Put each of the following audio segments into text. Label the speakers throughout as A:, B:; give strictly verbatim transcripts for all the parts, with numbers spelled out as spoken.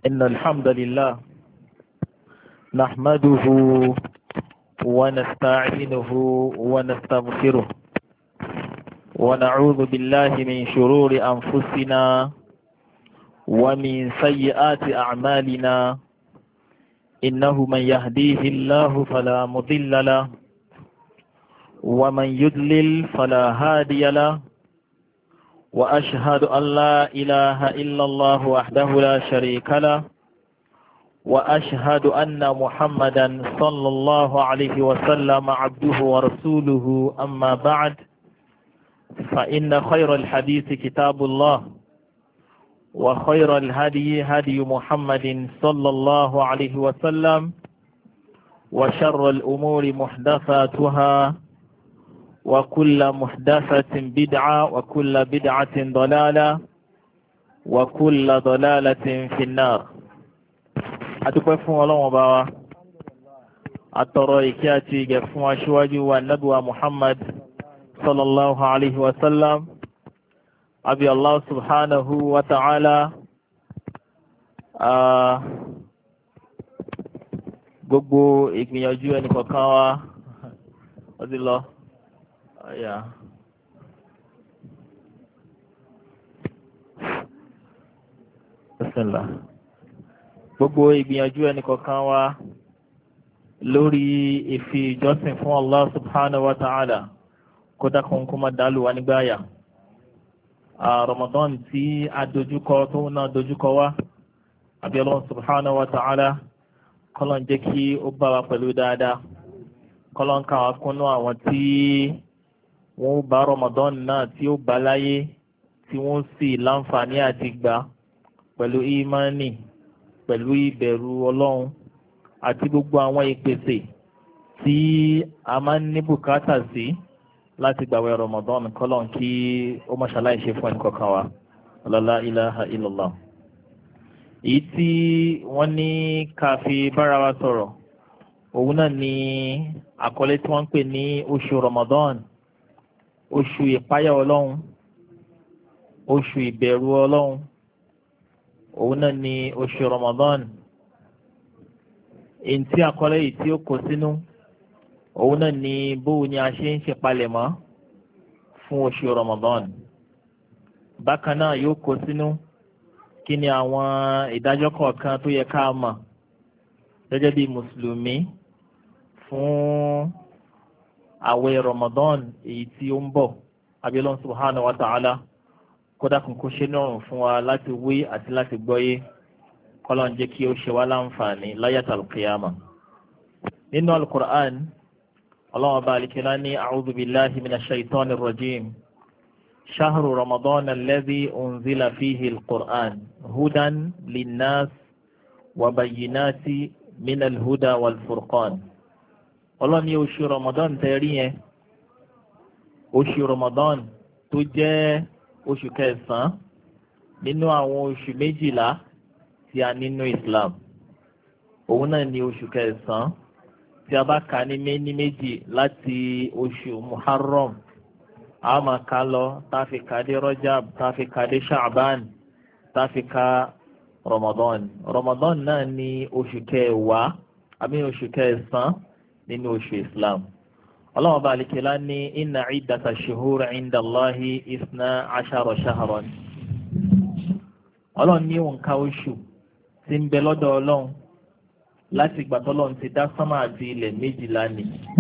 A: إن الحمد لله نحمده ونستعينه ونستغفره ونعوذ بالله من شرور أنفسنا ومن سيئات أعمالنا إنه من يهديه الله فلا مضل له ومن يضلل فلا هادي له وأشهد أن لا إله إلا الله وحده لا شريك له وأشهد أن محمدا صلى الله عليه وسلم عبده ورسوله أما بعد فإن خير الحديث كتاب الله وخير الهدي هدي محمد صلى الله عليه وسلم وشر الأمور محدثاتها وكل محدثة بدعة وكل بدعة ضلالة وكل ضلالة في النار. أتقفوا الله وبوا أترى جفوا شواج والنبوة محمد صلى الله عليه وسلم أبي الله سبحانه وتعالى gbogbo ìgbìyànjú ẹnì kọ̀ọ̀kan wa ọdí lọ ọ̀yà ṣẹlá gbogbo ìgbìyànjú ẹnì kọ̀ọ̀kan wa lórí ìfi ìjọsìn fún Allah subhanahu wa ta'ala kódà kan kó má dálù wa nígbàyà Ramadan tí a dojúkọ tó náà dojúkọ wá àbí Allah subhanahu wa ta'ala kọ́lọ́n jẹ́ kí ó bá wa pẹ̀lú dáadáa kọ́lọ́n ká wa kúnnú àwọn tí wọ́n bá Ramadan náà tí ó bá láyé tí wọ́n sì láǹfààní àti gbà pẹ̀lú ìmánì pẹ̀lú ìbẹ̀rù Ọlọ́run àti gbogbo àwọn ìpèsè tí a máa ń ní bùkátà sí láti gbàwẹ̀ Ramadan kọ́lọ́n kí ó mọ̀ṣáláì ṣe fún ẹnì kọ̀ọ̀kan wa la ilaha illallah. Èyí tí wọ́n ní ká fi bára wa sọ̀rọ̀ òun náà ni àkọlé tí wọ́n ń pè ní oṣù Ramadan, oṣù ìpáyà Ọlọ́run, oṣù ìbẹ̀rù Ọlọ́run, òun náà ni oṣù Ramadan. Èyí tí àkọlé yìí tí ó kó sínú òun náà ni bóun ni a ṣe ń ṣe palẹ̀mọ́ fún oṣù Ramadan. Bákan náà yóò kó sínú kí ni àwọn ìdájọ́ kọ̀ọ̀kan tó yẹ ká mọ̀ gẹ́gẹ́ bí mùsùlùmí fún àwẹ̀ Ramadan èyí tí ó ń bọ̀. Abiyallahu subhanahu wa ta'ala kódà kún kó ṣe nírọ̀rùn fún wa láti wí àti láti gbọ́yé kọ́lọ́n jẹ́ kí ó ṣe wá láǹfààní láyàtà al-qiyama. Nínú al-Qur'an Allah bá alikẹ́lá ní a'udhu billahi minash shaitanir rajim. شهر رمضان الذي أنزل فيه القرآن هدى للناس وبينات من الهدى والفرقان. الله ní oṣù Ramadan tẹ́rí yẹn, oṣù Ramadan tó jẹ́ oṣù kẹsàn-án nínú àwọn oṣù méjìlá tí a nínú Islam. Òun náà ni oṣù kẹsàn-án tí a bá kà ní méní méjì láti oṣù Muharram a máa ka lọ táfi ka dé Rajab táfi ka dé Sha'ban táfi ka Ramadan. Ramadan náà ni oṣù kẹwàá àbí oṣù kẹsàn-án nínú oṣù Islam. Allah bá alikẹ́lá ní inna iddata shuhur inda Allahi isna ashara shahran. Ọlọ́run ní òǹkà oṣù tí ń bẹ lọ́dọ̀ Ọlọ́run láti ìgbà t'Ọlọ́run ti dá sánmà àti ilẹ̀ méjìlá ni.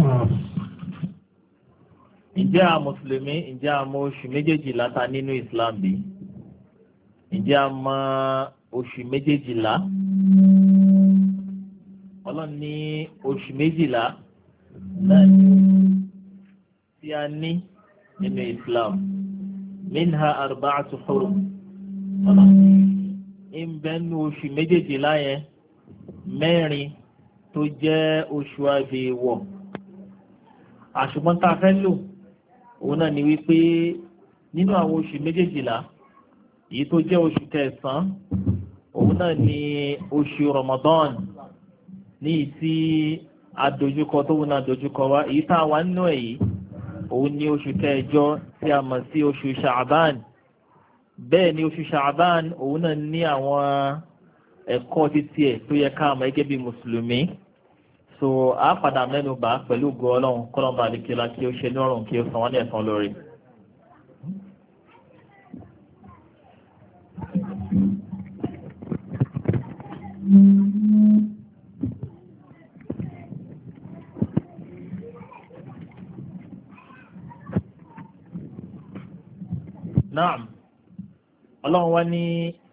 A: Ǹjẹ́ a Mùsùlùmí, ǹjẹ́ a mọ̀ oṣù méjèèjìlá ta nínú Islam bí? Ǹjẹ́ a mọ̀ oṣù méjèèjìlá? Ọlọ́run ní oṣù méjìlá náà ni tí a ní nínú Islam. Minha arba'atu hurum. Ọlọ́run ní ń bẹ nínú oṣù méjèèjìlá yẹn mẹ́rin tó jẹ́ oṣù àbẹ̀wọ̀. Àṣùgbọ́n tá a fẹ́ lò òun náà ni wípé nínú àwọn oṣù méjèèjìlá èyí tó jẹ́ oṣù kẹsàn-án òun náà ni oṣù Ramadan ní ìtí adojúkọ tó wọn adojúkọ wa èyí tá a wà nínú ẹ̀ yìí òun ni oṣù kẹjọ tí a mọ̀ sí oṣù Sha'ban. Bẹ́ẹ̀ ni oṣù Sha'ban òun náà ní àwọn ẹ̀kọ́ títí ẹ̀ tó yẹ ká mọ̀ gẹ́gẹ́ bí mùsùlùmí. So a padà mẹ́nu bà pẹ̀lú ògo Ọlọ́run kọ́lọ́mbà àdìkíọ́lá kí ó ṣe lọ́rùn kí ó san wọ́n ní ẹ̀san lórí. Naam, Ọlọ́run wá ní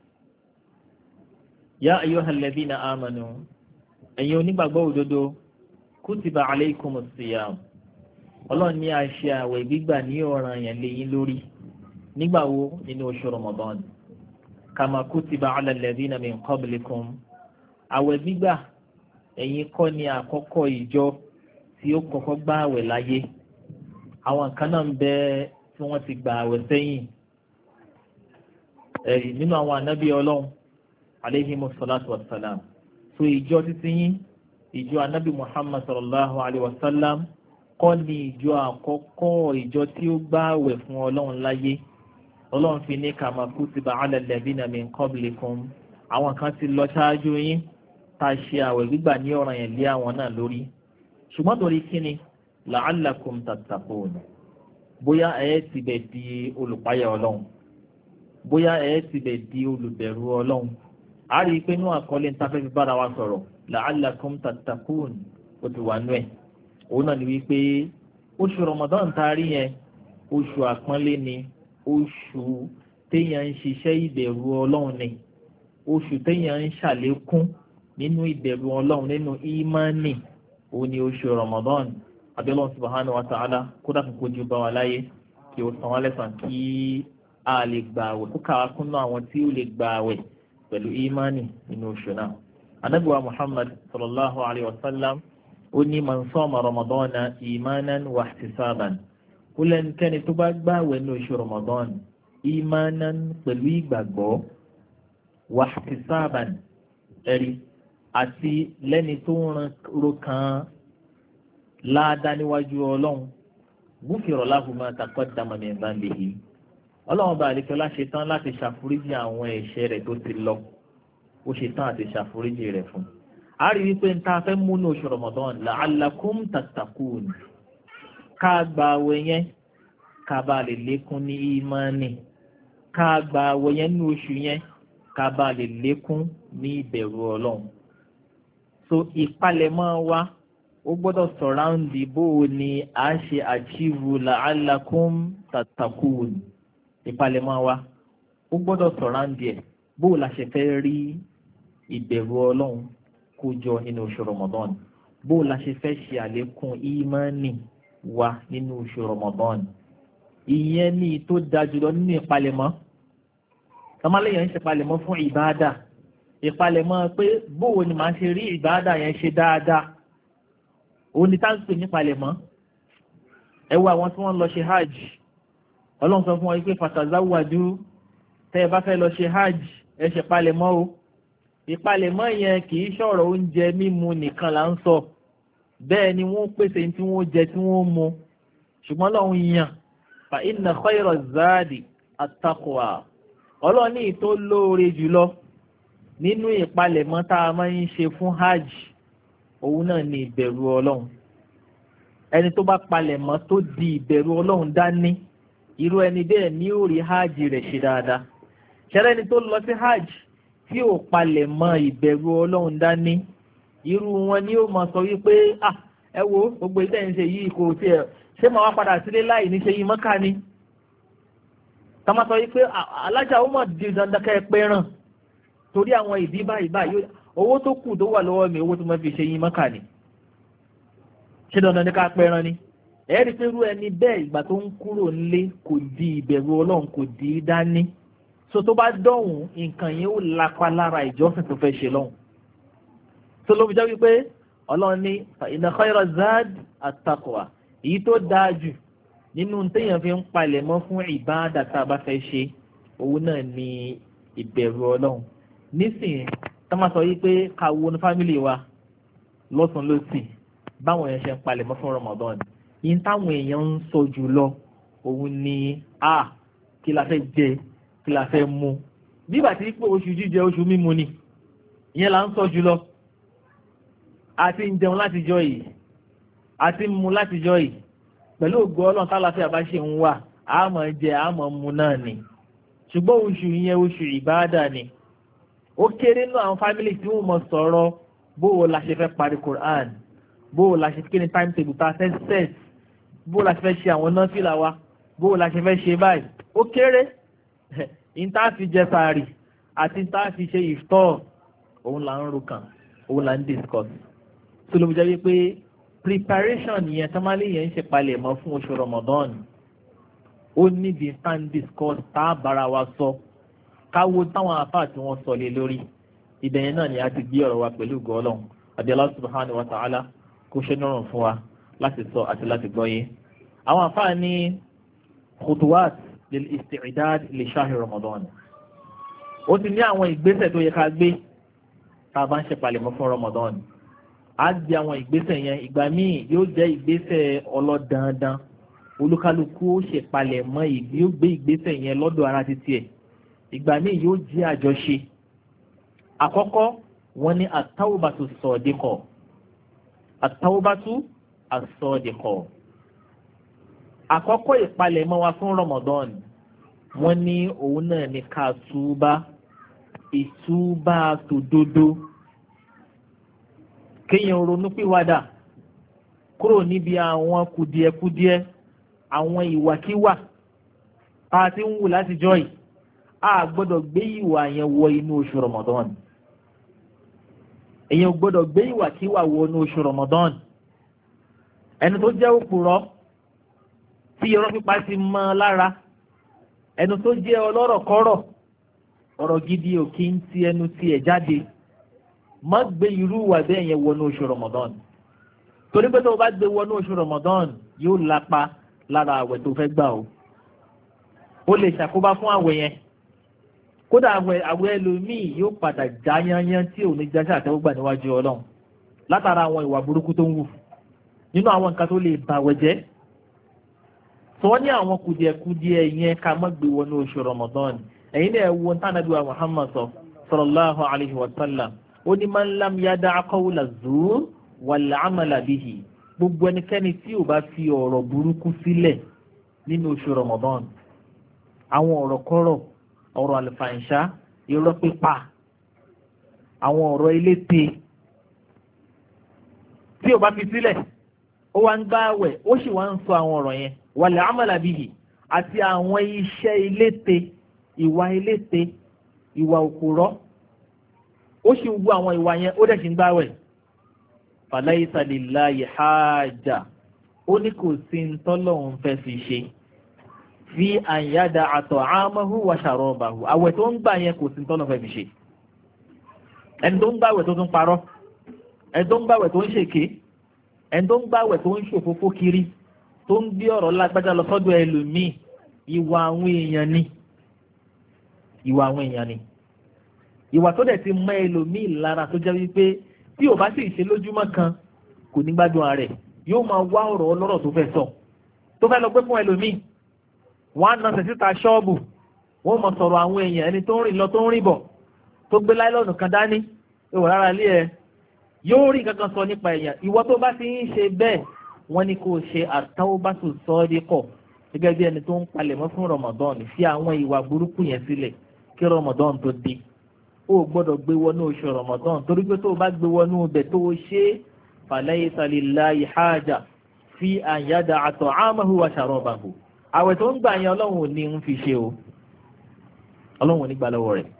A: ya ayyuhal ladhina amanu, ẹ̀yin onígbàgbọ́ òdodo, kutiba alaykumus siyam. Ọlọ́run ní a ṣe àwẹ̀ gbígbà ní ọ̀ranyàn lé yín lórí. Nígbà wo? Nínú oṣù Ramadan. Kama kutiba ala alladhina min qablikum. Àwẹ̀ gbígbà ẹ̀yin kọ́ ni àkọ́kọ́ ìjọ tí ó kọ́kọ́ gba àwẹ̀ láyé. Àwọn kan náà ń bẹ tí wọ́n ti gba àwẹ̀ sẹ́yìn. Ẹ̀rí nínú àwọn ànábì Ọlọ́run alayhimu salatu wassalam. So ìjọ títí yín, ìjọ ànábì Muhammad sallallahu alayhi wa sallam kọ́ ni ìjọ àkọ́kọ́ ìjọ tí ó gba àwẹ̀ fún Ọlọ́run láyé. Ọlọ́run fi ní kama kutiba ala alladhina min qablikum. Àwọn kan ti lọ ṣáájú yín tá a ṣe àwẹ̀ gbígbà ní ọ̀ranyàn lé àwọn náà lórí. Ṣùgbọ́n torí kíni? La'allakum tattaqun. Bóyá ẹ ti bẹ̀ di olùpáyà Ọlọ́run. Bóyá ẹ ti bẹ̀ di olùbẹ̀rù Ọlọ́run. A rí i pé inú àkọlé ń tafẹ́ fi bára wa sọ̀rọ̀. La'allakum tattaqun. Ó ti wà nú ẹ̀. Òun náà ni wípé oṣù Ramadan taari yẹn oṣù àpọ́nlé ni, oṣù téèyàn ń ṣiṣẹ́ ìbẹ̀rù Ọlọ́run ni, oṣù téèyàn ń ṣàlékún nínú ìbẹ̀rù Ọlọ́run nínú ìmánì. Òun ni oṣù Ramadan. Abẹ́lọ́run subhanahu wa ta'ala kódà kò kojú bá wa láyé kí ó san wá lẹ́san kí a lè gbà àwẹ̀ kó kàwá kúnnú àwọn tí ó lè gbà àwẹ̀ pẹ̀lú ìmánì nínú oṣù náà. Ànábì wa Muhammad sallallahu alayhi wa sallam ó ní man sama Ramadana imanan wa ihtisaban. Ó lẹ́nikẹ́ni tó bá gbà àwẹ̀ ní oṣù Ramadan imanan pẹ̀lú ìgbàgbọ́ wa ihtisaban ẹ̀rí àti lẹ́ni tó ń ro kan láàdá níwájú Ọlọ́run gufira lahu ma taqaddama min dhanbihi. Ọlọ́run bá àlekọ́lá ṣe tán láti ṣàforíjì àwọn ẹ̀ṣẹ̀ rẹ̀ tó ti lọ, ó ṣe tán àti ṣàforíjì rẹ̀ fún. A rí wípé ń ta fẹ́ múnú oṣù Ramadan la'allakum tattaqun. Ká gba àwẹ̀ yẹn ká bá lè lékún ní ìmánì, ká gba àwẹ̀ yẹn ní oṣù yẹn ká bá lè lékún ní ìbẹ̀rù Ọlọ́run. So ìpalẹ̀mọ́ wa ó gbọ́dọ̀ sọ̀ráǹdì bó ni a ṣe àchíwù la'allakum tattaqun. Ìpalẹ̀mọ́ wa ó gbọ́dọ̀ sọ̀ráǹdì ẹ̀ bó la ṣe fẹ́ rí ìbẹ̀rù Ọlọ́run kó jọ nínú oṣù Ramadan, bó la ṣe fẹ́ ṣe àlékún ìmánì wa nínú oṣù Ramadan. Ìyẹn ni tó dáa jùlọ nínú ìpalẹ̀mọ́. Tọ́mọ́lẹ́yìn ń ṣe ìpalẹ̀mọ́ fún ìbáadà, ìpalẹ̀mọ́ pé bó ni màá ṣe rí ìbáadà yẹn ṣe dáadáa. Òun ni táǹpì nípalẹ̀mọ́. Ẹ wo àwọn tí wọ́n lọ ṣe hajj. Ọlọ́run sọ fún wọn pé fatazawwadu, tẹ́ ẹ bá fẹ́ lọ ṣe hajj ẹ ṣe palẹ̀mọ́ o. Ìpalẹ̀mọ́ yẹn kì í ṣọ̀rọ̀ oúnjẹ mímu nìkan là ń sọ. Bẹ́ẹ̀ ni wọ́n pèsè tí wọ́n jẹ tí wọ́n mu. Ṣùgbọ́n Ọlọ́run yàn fa inna khayra zadi at-taqwa. Ọlọ́run ní tó lóore jùlọ nínú ìpalẹ̀mọ́ tá a máa ń ṣe fún hajj òun náà ni ìbẹ̀rù Ọlọ́run. Ẹni tó bá palẹ̀mọ́ tó di ìbẹ̀rù Ọlọ́run dání, irú ẹni bẹ́ẹ̀ ní ó rí hajj rẹ̀ ṣe dáadáa. Ṣẹ́rẹ́ ẹni tó lọ sí hajj tí ò palẹ̀mọ́ ìbẹ̀rù Ọlọ́run dání, irú wọn ni ó máa sọ wípé ah ẹ wo gbogbo iṣẹ́ ń ṣe yìí kò tiẹ̀ ṣé máa wá padà sílé láì ní ṣe yìí mọ́ká ni. Ká máa sọ wípé alájà ó mọ̀ di dandan kẹ́ ẹ pé ràn torí àwọn ìdí báyìí báyìí owó tó kù tó wà lọ́wọ́ mi owó tó máa fi ṣe yín mọ́kà ni. Ṣé dandan ní ká pẹ́ran ni? Ẹ̀rí pé irú ẹni bẹ́ẹ̀ ìgbà tó ń kúrò nílé kò di ìbẹ̀rù Ọlọ́run kò di í dání. So tó bá dọ̀hùn nǹkan yẹn ó lapa lára ìjọsìn tó fẹ́ ṣe lọ́hùn. So ló fi jẹ́ wípé Ọlọ́run ní fa inna khayra zad at-taqwa. Èyí tó dáa jù nínú téèyàn fi ń palẹ̀ mọ́ fún ìbáàdà tá a bá fẹ́ ṣe òun náà ni ìbẹ̀rù Ọlọ́run. Nísìnyí tá máa sọ yí pé ká wo ní fámìlì wa lọ́sàn-án lọ́sì báwọn èèyàn ṣe ń palẹ̀ mọ́ fún Ramadan. Yín táwọn èèyàn ń sọ jù lọ òun ni a kí la fẹ́ jẹ kí la fẹ́ mu. Bí ìgbà tí pé oṣù jíjẹ oṣù mímu ni ìyẹn là ń sọ jùlọ àti ń jẹun láti jọ yìí àti ń mu láti jọ yìí pẹ̀lú ògo Ọlọ́run tálàfíà bá ṣe ń wà á máa jẹ á máa mu náà ni ṣùgbọ́n oṣù yẹn oṣù ìbáàdà ni ó kéré nínú àwọn fámìlì tí wọ́n mọ̀ sọ̀rọ̀ bóò la ṣe fẹ́ parí Quran bóò la ṣe kí ni time table ta fẹ́ set bóò la ṣe fẹ́ ṣe àwọn náfìlà wa bóò la ṣe fẹ́ ṣe báyìí ó kéré ìta fi jẹ sàárì àti ìta fi ṣe ìftọ́ òun là ń ro kàn òun là ń discuss tó ló jẹ́ wípé preparation yẹn tamale yẹn ń ṣe palẹ̀ mọ́ fún oṣù Ramadan ó níbi stand discuss tá a bára wa sọ káwo táwọn afá tí wọ́n sọ lé lórí ìbẹ̀yẹn náà ni a ti gbé ọ̀rọ̀ wa pẹ̀lú gọ́ọ̀lọ́n àbí Allah subhanahu wa ta'ala kó ṣe nírùn fún wa láti sọ àti láti gbọ́yé. àwọn afá ní khutuwat lil isti'dad li shahri Ramadan ó ti ní àwọn ìgbésẹ̀ tó yẹ ká gbé tá a bá ń ṣe palẹ̀mọ́ fún Ramadan á gbé àwọn ìgbésẹ̀ yẹn ìgbà míì yóò jẹ́ ìgbésẹ̀ ọlọ́dandan olúkálukú ó ṣe palẹ̀mọ́ ìgbé yóò gbé ìgbésẹ̀ yẹn lọ́dọ̀ ara títí ẹ̀ ìgbà míì yóò jẹ́ àjọṣe àkọ́kọ́ wọ́n ní àtàwùbátú sọ̀díkọ̀ àtàwùbátú àsọ̀díkọ̀ àkọ́kọ́ ìpalẹ̀mọ́ wa fún Ramadan wọ́n ní òun náà ní ká túbá ìtúbá tòdodo kéèyàn ronú pìwàdà kúrò níbi àwọn kùdìẹ̀kùdìẹ̀ àwọn ìwàkíwà tá a ti ń wù láti jọ́ yìí a gbọ́dọ̀ gbé ìwà yẹn wọ inú oṣù Ramadan èyàn gbọ́dọ̀ gbé ìwà kíwà wọ inú oṣù Ramadan ẹni tó jẹ́ òpùrọ́ tí irọ́ pípa ti mọ́ lára ẹni tó jẹ́ ọlọ́rọ̀kọ́rọ̀ ọ̀rọ̀ gidi ò kí ń ti ẹnu tiẹ̀ jáde má gbé irú ìwà bẹ́ẹ̀ yẹn wọ inú oṣù Ramadan torí pé tó o bá gbé wọ inú oṣù Ramadan yóò lápa lára àwẹ̀ tó fẹ́ gbà o ó lè ṣàkóbá fún àwẹ̀ yẹn kódà àwẹ̀ àwẹ̀ ẹlòmíì yóò padà já yányán tí ò ní jáṣà àtẹ́wọ́gbà níwájú Ọlọ́run látara àwọn ìwà burúkú tó ń wù nínú àwọn nǹkan tó lè bàwẹ̀ jẹ́ sọ ní àwọn kùdìẹ̀kùdìẹ̀ yẹn ká má gbé wọnú oṣù Ramadan ẹ̀yin náà wo tánàbí wa Muhammad sọ sallallahu alayhi wa sallam ó ní man lam yada' qawla zur wal amala bihi gbogbo ẹnikẹ́ni tí ò bá fi ọ̀rọ̀ burúkú sílẹ̀ nínú oṣù Ramadan àwọn ọ̀rọ̀ kọ́rọ̀ ọ̀rọ̀ àlùfàǹṣá irọ́ pípa àwọn ọ̀rọ̀ eléte tí ò bá fi sílẹ̀ ó wá ń gbààwẹ̀ ó sì wá ń sọ àwọn ọ̀rọ̀ yẹn wal amala bihi àti àwọn iṣẹ́ eléte ìwà eléte ìwà òkúrọ́ ó sì ń wú àwọn ìwà yẹn ó dẹ̀ sì ń gbààwẹ̀ falaysa lillahi haja ó ní kò sí ń tọ́lọ́hun fẹ́ fi ṣe fi àyàdà àtọ̀ àmọ́hù wa sharabahu àwẹ̀ tó ń gbà yẹn kò sí tọ́lọ́ fẹ́ fi ṣe ẹni tó ń gbàwẹ̀ tó tún parọ́ ẹni tó ń gbàwẹ̀ tó ń ṣèké ẹni tó ń gbàwẹ̀ tó ń ṣòfófó kiri tó ń gbé ọ̀rọ̀ lágbájá lọ sọ́dọ̀ ẹlòmíì ìwà àwọn èèyàn ni ìwà àwọn èèyàn ni ìwà tó dẹ̀ ti mọ́ ẹlòmíì lára tó jẹ́ wípé tí ò bá sì ṣe lójúmọ́ kan kò ní gbádùn ààrẹ yóò máa wá ọ̀rọ̀ ọlọ́rọ̀ tó fẹ́ sọ tó fẹ́ lọ gbé fún ẹlòmíì wọ́n á nọ́ọ̀sẹ̀ síta ṣọ́ọ̀bù wọ́n mọ̀ sọ̀rọ̀ àwọn èèyàn ẹni tó ń rìn lọ tó ń rìn bọ̀ tó gbé láìlọ́nù kan dání ìwọ̀ rárá ilé ẹ yóò rí nǹkan kan sọ nípa èèyàn ìwọ tó bá ti ń ṣe bẹ́ẹ̀ wọ́n ní kó o ṣe àtàwọ́bátò sọ́ọ́díkọ̀ gẹ́gẹ́ bí ẹni tó ń palẹ̀mọ́ fún Ramadan fi àwọn ìwà burúkú yẹn sílẹ̀ kí Ramadan tó dé ó gbọ́dọ̀ gbé wọnú oṣù Ramadan torí pé tó o bá gbé wọnú ibẹ̀ tó o ṣe falaysa lillahi haja fi an yada'a ta'amahu wa sharabahu àwẹ̀ tó ń gbà yẹn ọlọ́run ò ní ń fi ṣe o ọlọ́run ò ní gbà lọ́wọ́ rẹ̀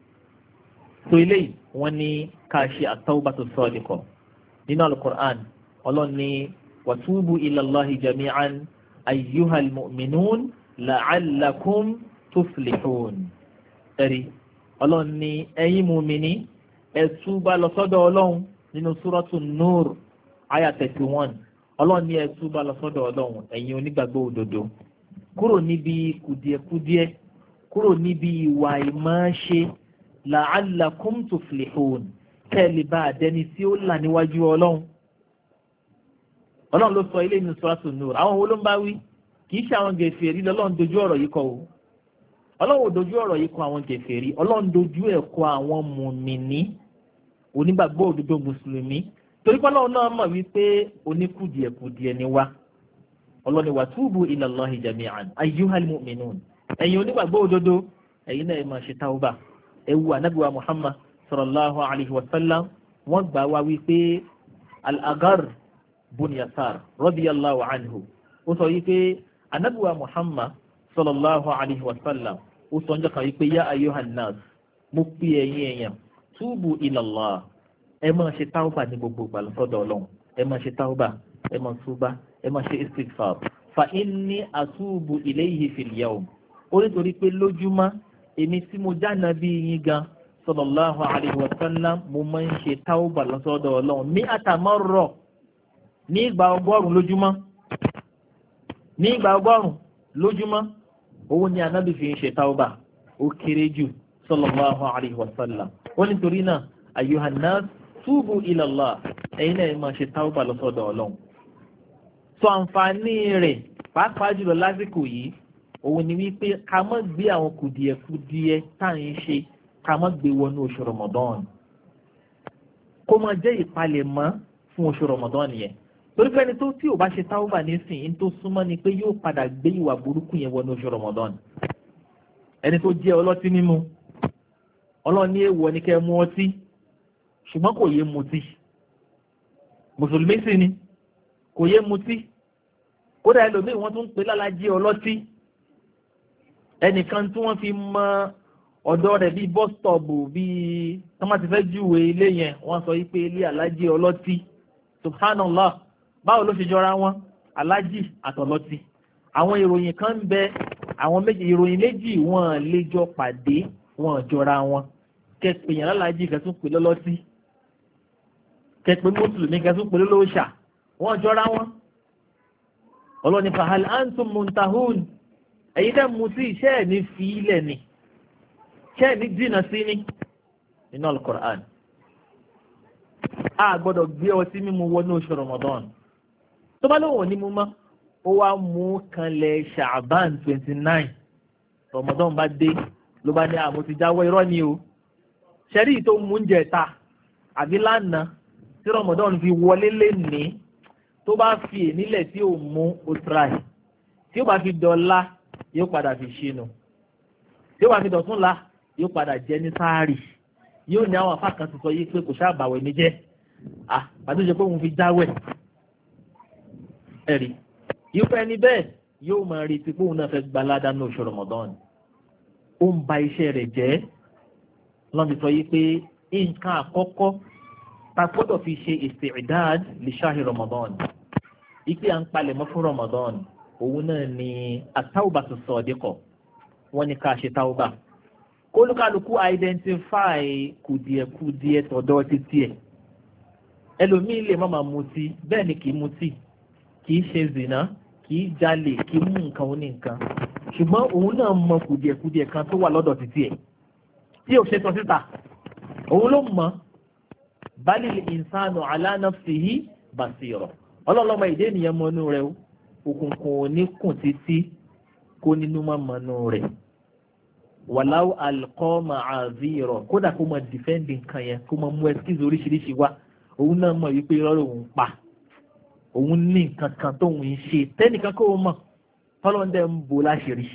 A: so eléyìí wọ́n ní ká ṣe at-tawbatu sadiqa nínú al-Qur'an ọlọ́run ní watubu ila Allahi jami'an ayyuhal mu'minun la'allakum tuflihun ẹ̀rí ọlọ́run ní ẹ̀yin mùmíní ẹ túbá lọ sọ́dọ̀ ọlọ́run nínú suratu Nur aya thirty-one ọlọ́run ní ẹ túbá lọ sọ́dọ̀ ọlọ́run ẹ̀yin onígbàgbọ́ òdodo kúrò níbi kùdìẹ̀kùdìẹ̀ kúrò níbi ìwà ìmáṣe la'allakum tuflihun kẹ́lẹ̀ bá àdẹni tí ó là níwájú ọlọ́run ọlọ́run ló sọ ilé ní suratu Nur àwọn wo ló ń bá wí kì í ṣe àwọn gẹ̀fẹ̀rí lọ́lọ́run dojú ọ̀rọ̀ yìí kọ o ọlọ́run dojú ọ̀rọ̀ yìí kọ àwọn gẹ̀fẹ̀rí ọlọ́run dojú ẹ̀ kọ àwọn mùmìnì onígbàgbọ́ òdodo mùsùlùmí torí pé Ọlọ́run náà mọ̀ wípé oníkùdìẹ̀kùdìẹ̀ ni wá Ọlọ́run ní wa túbù ila Allahi jami'an ayyuhal mu'minun ẹ̀yin onígbàgbọ́ òdodo ẹ̀yin náà ẹ máa ṣe tawba ẹ wo ànábì wa Muhammad sallallahu alayhi wa sallam wọ́n gbà wá wípé al-Aghar bun Yasar radiyallahu anhu ó sọ wípé ànábì wa Muhammad sallallahu alayhi wa sallam ó sọ ọjọ́ kan wípé ya ayyuhan nas mo pè ẹ̀yin èèyàn túbù ila Allah ẹ máa ṣe tawba ní gbogbo ìgbà lọ́sọ́dọ̀ Ọlọ́run ẹ máa ṣe tawba ẹ máa túbá ẹ máa ṣe istighfar fa inni atubu ilayhi fil yawm ó nítorí pé lójúmọ́ èmi tí mo jáná bí yín gan sallallahu alayhi wa sallam mo máa ń ṣe tawba lọ́sọ́dọ̀ Ọlọ́run ní àtàmọ́rọ̀ ní ìgbà ọgọ́rùn lójúmọ́ ní ìgbà ọgọ́rùn lójúmọ́ òun ni anábì fi ń ṣe tawba ó kéré jù sallallahu alayhi wa sallam ó nítorí náà ayyuhan nas túbù ila Allah ẹ̀yin náà máa ṣe tawba lọ́sọ́dọ̀ Ọlọ́run sọ àǹfààní rẹ̀ pàápàá jùlọ lásìkò yìí òun ni wípé ká má gbé àwọn kùdìẹ̀kùdìẹ̀ tá à ń ṣe ká má gbé wọnú oṣù Ramadan kó máa jẹ́ ìpalẹ̀mọ́ fún oṣù Ramadan yẹn torí pé ẹni tó tí ò bá ṣe tawba nísìnyí tó súnmọ́ ni pé yóò padà gbé ìwà burúkú yẹn wọnú oṣù Ramadan ẹni tó jẹ́ ọlọ́tí mímu Ọlọ́run ní èèwọ̀ ní kẹ́ mú ọtí ṣùgbọ́n kò yé mutí mùsùlùmí sì ni kò yé mutí kódà ẹlòmíì wọ́n tún ń pè lálàjì ọlọ́tí ẹnìkan tí wọ́n fi mọ ọ̀dọ́ rẹ̀ bíi bọ́stọ̀bù bíi tọ́mátì fẹ́ júwe ilé yẹn wọ́n sọ yí pé ilé alájì ọlọ́tí subhanallah báwo ló ṣe jọra wọn alájì àtọlọ́tí àwọn ìròyìn kan ń bẹ àwọn méjì ìròyìn méjì wọn lè jọ pàdé wọn jọra wọn kẹpẹ yẹn lálàjì kẹtún pè lọ́lọ́tí kẹpẹ mùsùlùmí kẹtún pè lọ́lọ́ṣà wọn jọra wọn ọlọ́ni fahal antum muntahun ẹ̀yin dẹ́ mu sí iṣẹ́ ẹ̀ ní fi ilẹ̀ ni iṣẹ́ ẹ̀ ní jìnnà sí ni nínú al-Qur'an a gbọ́dọ̀ gbé ọtí mímu wọnú oṣù Ramadan tó bá lóun ò ní mú mọ́ ó wá mú kanlẹ̀ Sha'ban twenty nine Ramadan bá dé ló bá ní àmọ́ ti jáwọ́ irọ́ ni o ṣẹ́rí tó mú oúnjẹ ta àbí lánàá tí Ramadan fi wọlé lé ní tó bá fi ènílẹ̀ tí ò mú otrai tí ó bá fi dọ̀la yóò padà fi ṣínú tí ó bá fi dọ̀tún la yóò padà jẹ́ ní sáárì yóò ní àwọn afá kan ti sọ yìí pé kò ṣàbàwẹ̀ mi jẹ́ à pàtó ṣe pé òun fi jáwẹ̀ ẹ̀rí irúfẹ́ ẹni bẹ́ẹ̀ yóò máa retí pé òun náà fẹ́ gba ládàá ní oṣù Ramadan ó ń ba iṣẹ́ rẹ̀ jẹ́ lọ́n ti sọ yìí pé nǹkan àkọ́kọ́ ta gbọ́dọ̀ fi ṣe isti'dad li shahri Ramadan ipe à ń palẹ̀mọ́ fún Ramadan òun náà ni at-tawbatu sadiqa wọ́n ní ká ṣe tawba kólúkálukú identify kùdìẹ̀kùdìẹ̀ tọ̀dọ̀ títí ẹ̀ ẹlòmíì lè má máa mutí bẹ́ẹ̀ ni kì í mutí kì í ṣe zina kì í jalè kì í mú nǹkan oní nǹkan ṣùgbọ́n òun náà mọ kùdìẹ̀kùdìẹ̀ kan tó wà lọ́dọ̀ títí ẹ̀ tí ò ṣe sọ síta òun ló mọ̀ balil insanu ala nafsihi basira ọlọ́lọ́mọ ìdí ènìyàn mọ́nú rẹ̀ òkùnkùn ò ní kùn títí kó nínú mọ́ mọ́nú rẹ̀ wàláwù alqama azira kódà kó mọ dìfẹ́ǹdì nǹkan yẹn kó mọ mú ẹskíz oríṣiríṣi wá òun náà mọ̀ wípé rọ́rọ̀ òun pa òun ní nǹkan kan tóun ń ṣe tẹ́nìkan kó o mọ̀ tọ́lọ́ndẹ̀ ń bo láṣìírí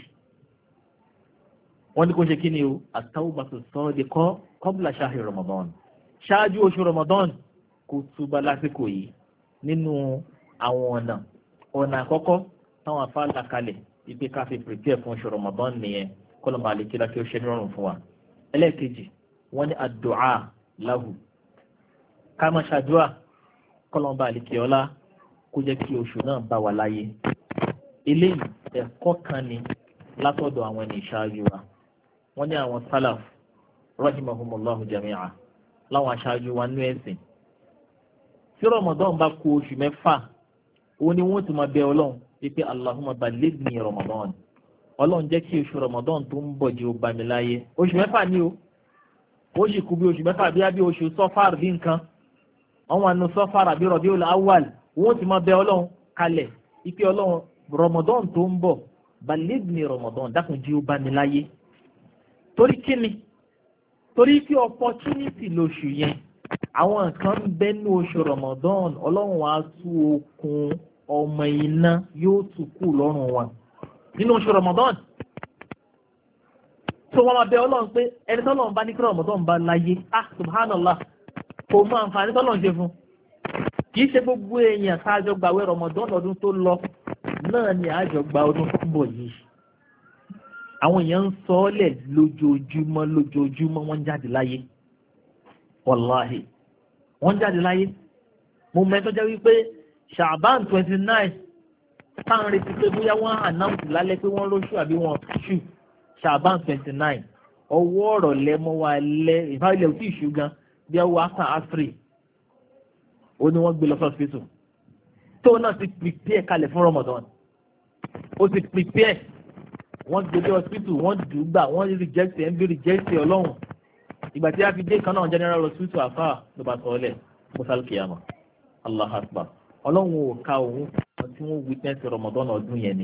A: wọ́n ní kó ṣe kí ni o at-tawbatu sadiqa qabla shahri Ramadan ṣáájú oṣù Ramadan kò túbà lásìkò yìí nínú àwọn ọ̀nà ọ̀nà àkọ́kọ́ táwọn afáàlà kalẹ̀ ipe ká fi prepare fún oṣù Ramadan nìyẹn kọ́lọ́mà lè kíra kí ó ṣe ní rọrùn fún wa ẹlẹ́ẹ̀kejì wọ́n ní ad-du'a lahu ká máa ṣàdúrà kọ́lọ́mà lè kí ọlá kó jẹ́ kí oṣù náà bá wà láyé eléyìí ẹ̀kọ́ kan ni látọ̀dọ̀ àwọn ẹni ìṣáájú wa wọ́n ní àwọn salaf rahimahumullahu jami'a láwọn aṣáájú wa nú ẹ̀sìn tí Ramadan bá kù oṣù mẹ́fà ó ní wọ́n ti máa bẹ ọlọ́run wípé Allahumma ballighni Ramadan ọlọ́run jẹ́ kí oṣù Ramadan tó ń bọ̀ jẹ́ ó bá mi láyé oṣù mẹ́fà ni o ó sì kú bí oṣù mẹ́fà bí bí oṣù sọ́fàr bí nǹkan àwọn àna sọ́fàr àbí Rabiul Awwal wọ́n ti máa bẹ ọlọ́run kalẹ̀ wípé ọlọ́run Ramadan tó ń bọ̀ ballighni Ramadan dákun jẹ́ ó bá mi láyé torí kíni torí kí opportunity lóṣù yẹn àwọn kan ń bẹ́nu oṣù Ramadan ọlọ́run á tú okùn ọmọ iná yóò tú kù lọ́rùn wọn nínú oṣù Ramadan. tó wọ́n máa bẹ ọlọ́run pé ẹni tọ́lọ́run bá ní kí Ramadan bá láyé ah subhanallah kò mọ àǹfààní tọ́lọ́run ṣe fún. kì í ṣe gbogbo èèyàn sáájọ gbàwé Ramadan ọdún tó lọ náà ni àjọ gba ọdún tó ń bọ̀ yìí. àwọn èèyàn ń sọ ọ́ lẹ̀ lójoojúmọ́ lójoojúmọ́ wọ́n ń jáde láyé wàláhì wọ́n ń jáde láyé. mo mẹ́tọ́ jẹ́ wípé Ṣàbán twenty nine táwọn retí pé bóyá wọ́n announce lálẹ́ pé wọ́n lóṣù àbí wọ́n ṣù Ṣàbán twenty nine ọwọ́ ọ̀rọ̀ lẹ́mọ́ wa lẹ́ ìfáwọlẹ̀ òtí ìṣú gan bí ọwọ́ asa asiri ó ní wọ́n gbé lọ sọ́sìpítù tó náà ti prepare kalẹ̀ fún Ramadan ó ti prepare wọ́n gbé lọ sọ́sìpítù wọ́n dùgbà wọ́n reject ẹ̀ ń bí reject ọlọ́run ìgbà tí a fi dé kan náà general hospital àfà ló bá sọ ọ́lẹ̀ mọ́sálù kìyàmà Allah akbar ọlọ́run ò ka òun tí wọ́n witness Ramadan ọdún yẹn ni.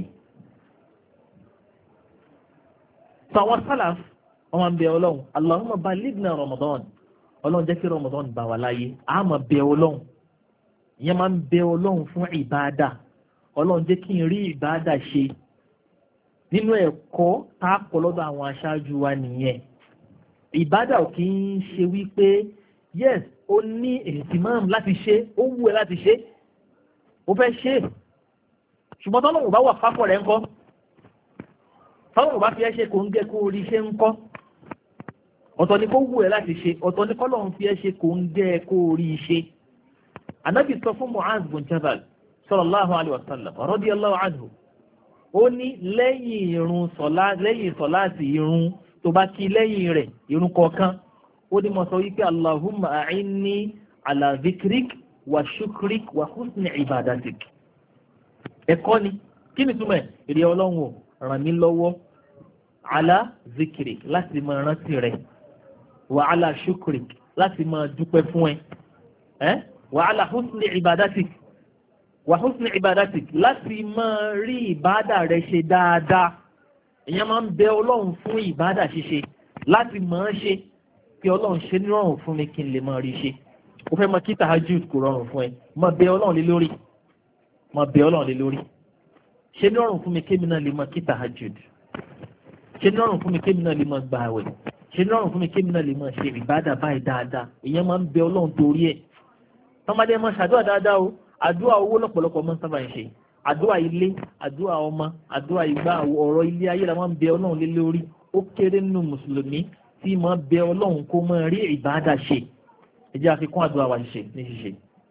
A: sọ àwọn sálàf wọ́n máa ń bẹ ọlọ́run Allahumma balighna Ramadan ọlọ́run jẹ́ kí Ramadan bá wa láyé a máa bẹ ọlọ́run ìyẹn máa ń bẹ ọlọ́run fún ìbáadà ọlọ́run jẹ́ kí n rí ìbáadà ṣe nínú ẹ̀kọ́ tá a kọ́ lọ́dọ̀ àwọn aṣáájú wa nìyẹn. ìbáadà ò kì í ṣe wípé yes ó ní ihtimam láti ṣe ó wù ẹ́ láti ṣe ó fẹ́ ṣe ṣùgbọ́n tọ́lọ́run bá wà fáfọ̀ rẹ̀ ńkọ́ tọ́lọ́run bá fi ẹ́ ṣe kò ń gẹ́ kó rí ṣe ńkọ́ ọ̀tọ̀ ni kó wù ẹ́ láti ṣe ọ̀tọ̀ ni kọ́lọ́run fi ẹ́ ṣe kò ń gẹ́ kó rí ṣe. Ànábì sọ fún Mu'az bin Jabal sallallahu alayhi wa sallam radiyallahu anhu ó ní lẹ́yìn irun sọ̀lá lẹ́yìn sọ̀láàtì irun tó bá kí lẹ́yìn rẹ̀ irun kọ̀ọ̀kan ó ní mo sọ wípé Allahumma a'inni ala dhikrik wa shukrik wa husni ibadatik. ẹ̀kọ́ ni kí ni túmọ̀ èrè ọlọ́run ò ràn mí lọ́wọ́ ala dhikrik láti máa rántí rẹ̀ wa ala shukrik láti máa dúpẹ́ fún ẹ ẹ́ wa ala husni ibadatik wa husni ibadatik láti máa rí ìbádà rẹ̀ ṣe dáadáa. ìyẹn máa ń bẹ ọlọ́run fún ìbádà ṣíṣe láti máa ṣe kí ọlọ́run ṣe ní rọrùn fún mi kí n lè máa rí ṣe. ó fẹ́ mọ kí tahajjud kò rọrùn fún ẹ máa bẹ ọlọ́run lé lórí máa bẹ ọlọ́run lé lórí ṣe ní rọrùn fún mi kémi náà lè máa kí tahajjud ṣe ní rọrùn fún mi kémi náà lè máa gba àwẹ̀ ṣe ní rọrùn fún mi kémi náà lè máa ṣe ìbádà báyìí dáadáa. ìyẹn máa ń bẹ ọlọ́run torí ẹ̀ tọ́mọdé máa ṣàdúrà dáadáa o àdúrà owó lọ́pọ̀lọpọ̀ máa ń sábà ń ṣe àdúrà ilé àdúrà ọmọ àdúrà ìgbà ọ̀rọ̀ ilé ayé la máa ń bẹ ọlọ́run lé lórí ó kéré nínú mùsùlùmí tí máa bẹ ọlọ́run kó máa rí ìbádà ṣe ẹ jẹ́ àfikún àdúrà wa ṣe ní ṣíṣe.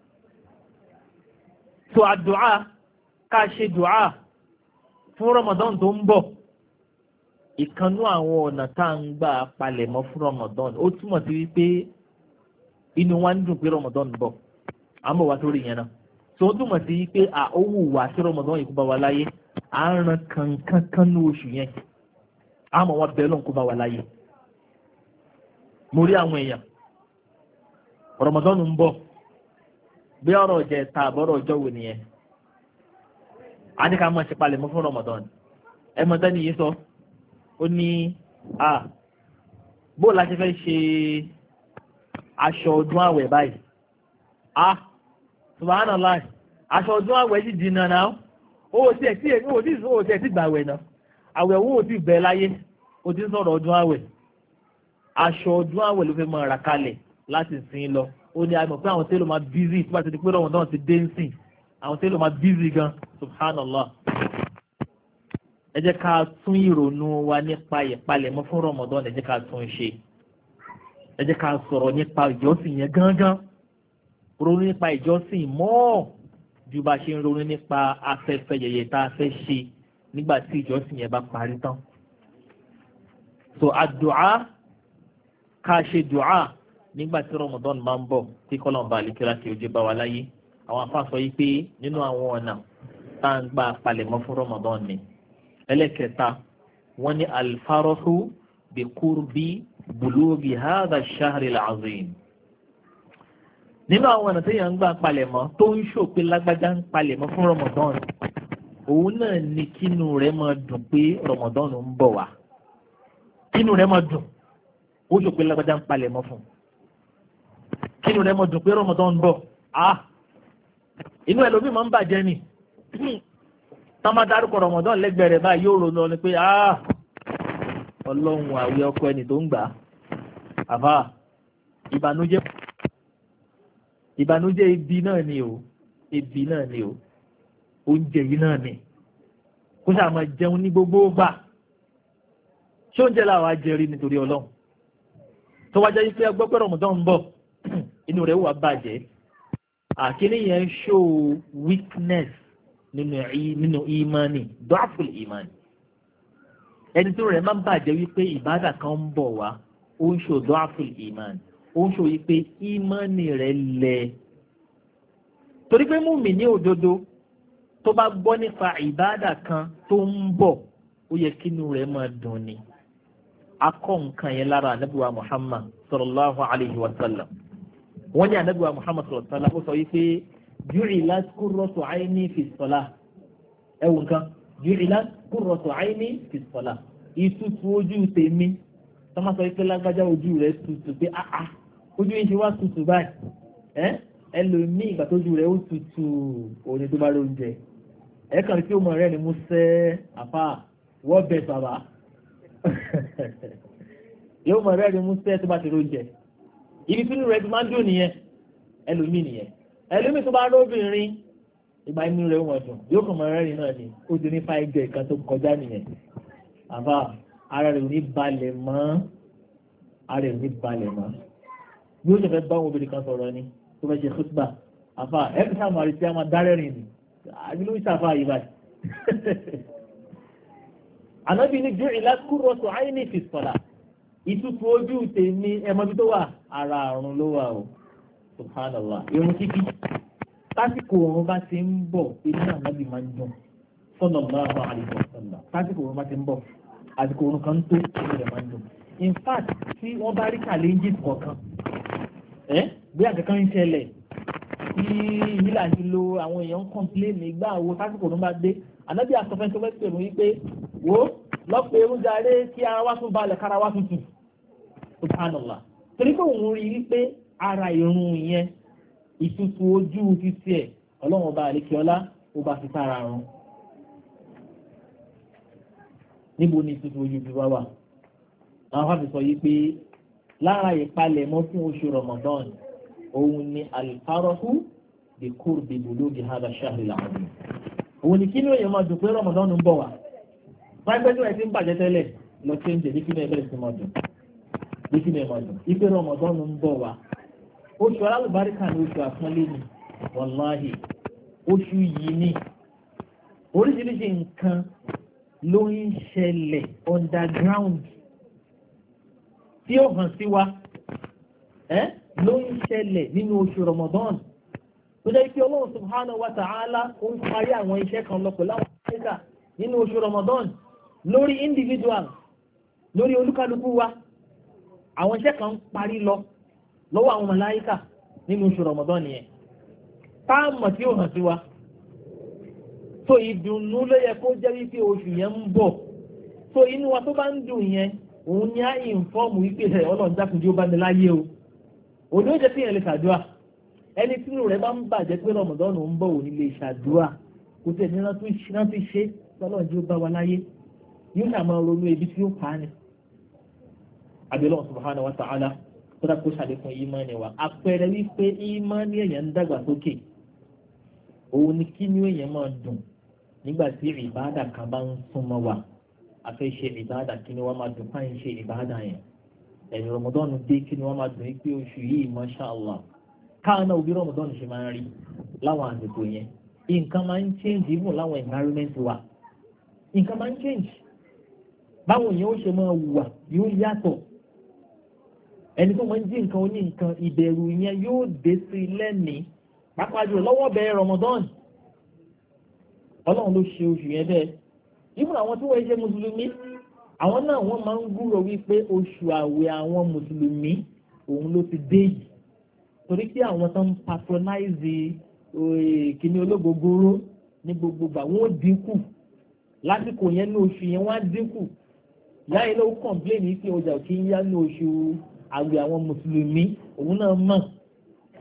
A: tó àdúrà ká ṣe dùà fún Ramadan tó ń bọ̀ ìkànnú àwọn ọ̀nà tá à ń gbà palẹ̀mọ́ fún Ramadan ó túmọ̀ sí wípé inú wa ń dùn pé Ramadan ń bọ̀ àmọ́ wa tó rí yẹn náà tó túmọ̀ sí pé à ó wù wá sí Ramadan yìí kó bá wa láyé à ń ran kankan kan ní oṣù yẹn àmọ́ wọn bẹ́ẹ̀ lọ́n kó bá wa láyé. mo rí àwọn èèyàn Ramadan ń bọ̀ bí ọ̀rọ̀ ọ̀jẹ̀ ta àbọ̀rọ̀ ọjọ́ wò nìyẹn a ní ká máa ṣe palẹ̀mọ́ fún Ramadan ẹ mọ̀ tẹ́ni yìí sọ ó ní à bó la ṣe fẹ́ ṣe aṣọ ọdún àwẹ̀ báyìí ah subhanallah aṣọ ọdún àwẹ̀ sì dínà náà ó ti ẹ̀ tí ẹ̀ ó ti ó ti ẹ̀ tí gbàwẹ̀ náà àwẹ̀ owó ti bẹ̀ láyé ó ti ń sọ̀rọ̀ ọdún àwẹ̀ aṣọ ọdún àwẹ̀ ló fẹ́ máa rà kalẹ̀ láti sìn lọ ó ní àmọ̀ pé àwọn tẹ́lọ̀ máa bízì tí wọ́n ti di pé ọ̀hún náà ti dé ń sìn àwọn tẹ́lọ̀ máa bízì gan subhanallah. ẹ jẹ́ ká tún ìrònú wa nípa ìpalẹ̀mọ́ fún Ramadan ẹ jẹ́ ká tún ṣe ẹ jẹ́ ká sọ̀rọ̀ nípa ìjọsìn yẹn gángan ronú nípa ìjọsìn mọ́ ju bá ṣe ń ronú nípa afẹ́fẹ́ yẹyẹ tá a fẹ́ ṣe nígbà tí ìjọsìn yẹn bá parí tán. so àdùá ká ṣe dùá nígbà tí Ramadan máa ń bọ̀ tí kọ́lọ́mbà àlìkíra kí ojú bá wa láyé àwọn afáàsọ yìí pé nínú àwọn ọ̀nà tá à ń gbà palẹ̀mọ́ fún Ramadan ni. ẹlẹ́kẹta wọ́n ní alfarahu bi kurbi bulughi hadha ash-shahri al-azim. nínú àwọn ọ̀nà téèyàn ń gbà palẹ̀mọ́ tó ń ṣòpé lágbájá ń palẹ̀mọ́ fún Ramadan òun náà ni kínú rẹ̀ máa dùn pé Ramadan ń bọ̀ wá kínú rẹ̀ máa dùn ó ṣòpé lágbájá ń palẹ̀mọ́ fún kí inú rẹ̀ mọ̀ dùn pé Ramadan ń bọ̀ ah inú ẹlòmíì máa ń bàjẹ́ ni tá má dárúkọ Ramadan lẹ́gbẹ̀ẹ́ rẹ̀ báyìí yóò ronú ni pé ah ọlọ́run àwẹ̀ ọkọ ẹni tó ń gbà àbá ìbànújẹ́ ìbànújẹ́ ibi náà ni o ibi náà ni o oúnjẹ yìí náà ni kó sáà máa jẹun ní gbogbo gbà ṣé oúnjẹ làwọn ajẹrí nítorí ọlọ́run tó wájá yìí pé ẹgbẹ́ pé Ramadan ń bọ̀ inú rẹ̀ wà bàjẹ́ àkíní yẹn ṣó weakness nínú nínú ìmánì dọ́àfùl ìmánì ẹni tó rẹ̀ máa ń bàjẹ́ wípé ìbádà kan ń bọ̀ wá ó ń ṣó dọ́àfùl ìmánì ó ń ṣó wípé ìmánì rẹ̀ lẹ̀ torí pé mùmí ní òdodo tó bá gbọ́ nípa ìbádà kan tó ń bọ̀ ó yẹ kínú rẹ̀ máa dùn ni akọ́ nǹkan yẹn lára anábìwá Muhammad sallallahu alayhi wa sallam wọ́n ní anábìwá Muhammad sallallahu alayhi wa sallam ó sọ wípé ju'ilat qurratu ayni fi salah ẹ̀wù nǹkan ju'ilat qurratu ayni fi salah ìtutù ojú tèmi tó máa sọ wípé lágbájá ojú rẹ̀ tutù pé áá ojú yìí ṣe wá tutù báyìí ẹ́ ẹlòmíì ìgbà tójú rẹ̀ ó tutù òní tó bá rí oúnjẹ ẹ kàn tí ó mọ rẹ ni mo sẹ́ àfà wọ́n bẹ bàbá yóò mọ rẹ ni mo sẹ́ tó bá ti rí oúnjẹ ibi tí inú rẹ̀ ti máa ń dùn nìyẹn ẹlòmíì nìyẹn ẹlòmíì tó bá rí obìnrin ìgbà inú rẹ̀ wọ́n dùn yóò kàn mọ rẹ ni náà ni ó ti ní fáìgẹ̀ kan tó kọjá nìyẹn àfà ara rẹ̀ ò ní balẹ̀ mọ́ ara rẹ̀ ò ní balẹ̀ mọ́ bí ó ṣe fẹ́ bá obìnrin kan sọ̀rọ̀ ni tó fẹ́ ṣe khutba àfà ẹ̀ kí sáà máa rí tí a máa dárẹ́rìn ni àbí ló ń ṣàfà yìí báyìí ànábì ní ju'ilat qurratu ayni fi salat ìtutù ojú tèmi ẹmọbi tó wà ara àrùn ló wà o subhanallah irun kíkí lásìkò òun bá ti ń bọ̀ inú ànábì máa ń dùn sallallahu alaihi wasallam lásìkò òun bá ti ń bọ̀ àsìkò òun kan tó inú rẹ̀ máa ń dùn in fact tí wọ́n bá rí challenges kọ̀ọ̀kan ẹ́ bí àkẹ́kọ̀ọ́ ń ṣẹlẹ̀ tí ìyílà ti lo àwọn èèyàn ń complain nígbà wo lásìkò òun bá dé ànábì àsọfẹ́ tó fẹ́ pèrò wípé wo lọ́pọ̀ irun jàre kí ara wá tún balẹ̀ kára wá tún tù subhanallah torí pé òun rí wípé ara irun yẹn ìtutù ojú títí ẹ̀ ọlọ́run ọba àlekíọ́lá ó bá fi sára run níbo ni ìtutù ojú ti wá wà àwọn fàfi sọ yìí pé lára ìpalẹ̀mọ́ fún oṣù Ramadan òun ni alifarahu bi qurbi bulughi hadha ash-shahr al-'azim òun ni kí ni èèyàn máa dùn pé Ramadan ń bọ̀ wá pàápàá tí wọ́n ti ń bàjẹ́ tẹ́lẹ̀ lọ sí oúnjẹ ní kí ni ẹgbẹ́ ti máa dùn ní kí ni ẹ máa dùn ipe Ramadan ń bọ̀ wá oṣù alálùbáríkà ni oṣù àpọ́nlé ni wàláhì oṣù yìí ni oríṣiríṣi nǹkan ló ń ṣẹlẹ̀ underground tí ó hàn sí wa ẹ́ ló ń ṣẹlẹ̀ nínú oṣù Ramadan tó jẹ́ pé Ọlọ́run subhanahu wa ta'ala ó ń parí àwọn iṣẹ́ kan lọ pẹ̀lú àwọn ẹ̀ka nínú oṣù Ramadan lórí individual lórí olúkálukú wa àwọn iṣẹ́ kan ń parí lọ lọ́wọ́ àwọn màláíkà nínú oṣù Ramadan yẹn táàmù tí ó hàn sí wa so ìdùnnú ló yẹ kó jẹ́ wípé oṣù yẹn ń bọ̀ so inú wa tó bá ń dùn yẹn òun ní á ìnfọ́ọ̀mù wípé ẹ̀ Ọlọ́run dákun ó bá mi láyé o òní ó jẹ́ pé yẹn lè ṣàdúrà ẹni tí inú rẹ̀ bá ń bàjẹ́ pé Ramadan ń bọ̀ òní lè ṣàdúrà kò tẹ̀ ní rántí ṣe Ọlọ́run jí ó bá wa láyé yóò ṣàmọ́ ronú ebi tí ó pa á ni Abẹ́lọ́run subhanahu wa ta'ala tó dá kó ṣàlékún ìmánì wa àpẹẹrẹ wípé ìmánì èèyàn ń dàgbà sókè òun ni kí ni èèyàn máa dùn nígbà tí ìbáàdà kan bá ń súnmọ́ wa a fẹ́ ṣe ìbáàdà kí ni wọ́n máa dùn fáyín ṣe ìbáàdà yẹn ẹ̀yìn Ramadan dé kí ni wọ́n máa dùn pé oṣù yìí masha Allah káwọn náà òbí Ramadan ṣe máa ń rí láwọn àsìkò yẹn nǹkan máa ń change even láwọn environment wa nǹkan máa ń change báwọn èèyàn ó ṣe máa wà yóò yàtọ̀ ẹni tó máa ń jí nǹkan oní nǹkan ìbẹ̀rù yẹn yóò dé sí lẹ́mìí pàápàá jùlọ lọ́wọ́ bẹ̀rẹ̀ Ramadan Ọlọ́run ló ṣe oṣù yẹn bẹ́ẹ̀ ibùdó àwọn tí wọ́n ṣe mùsùlùmí àwọn náà wọ́n máa ń gúrò wípé oṣù àwẹ̀ àwọn mùsùlùmí òun ló ti dé yìí torí pé àwọn tó ń patronize kìíní ológogoro ní gbogbogbà wọ́n dínkù lásìkò yẹn ní oṣù yẹn wọ́n á dínkù láyé ló kọ̀ǹpléènì pé ọjà kì í yá ní oṣù àwẹ̀ àwọn mùsùlùmí òun náà mọ̀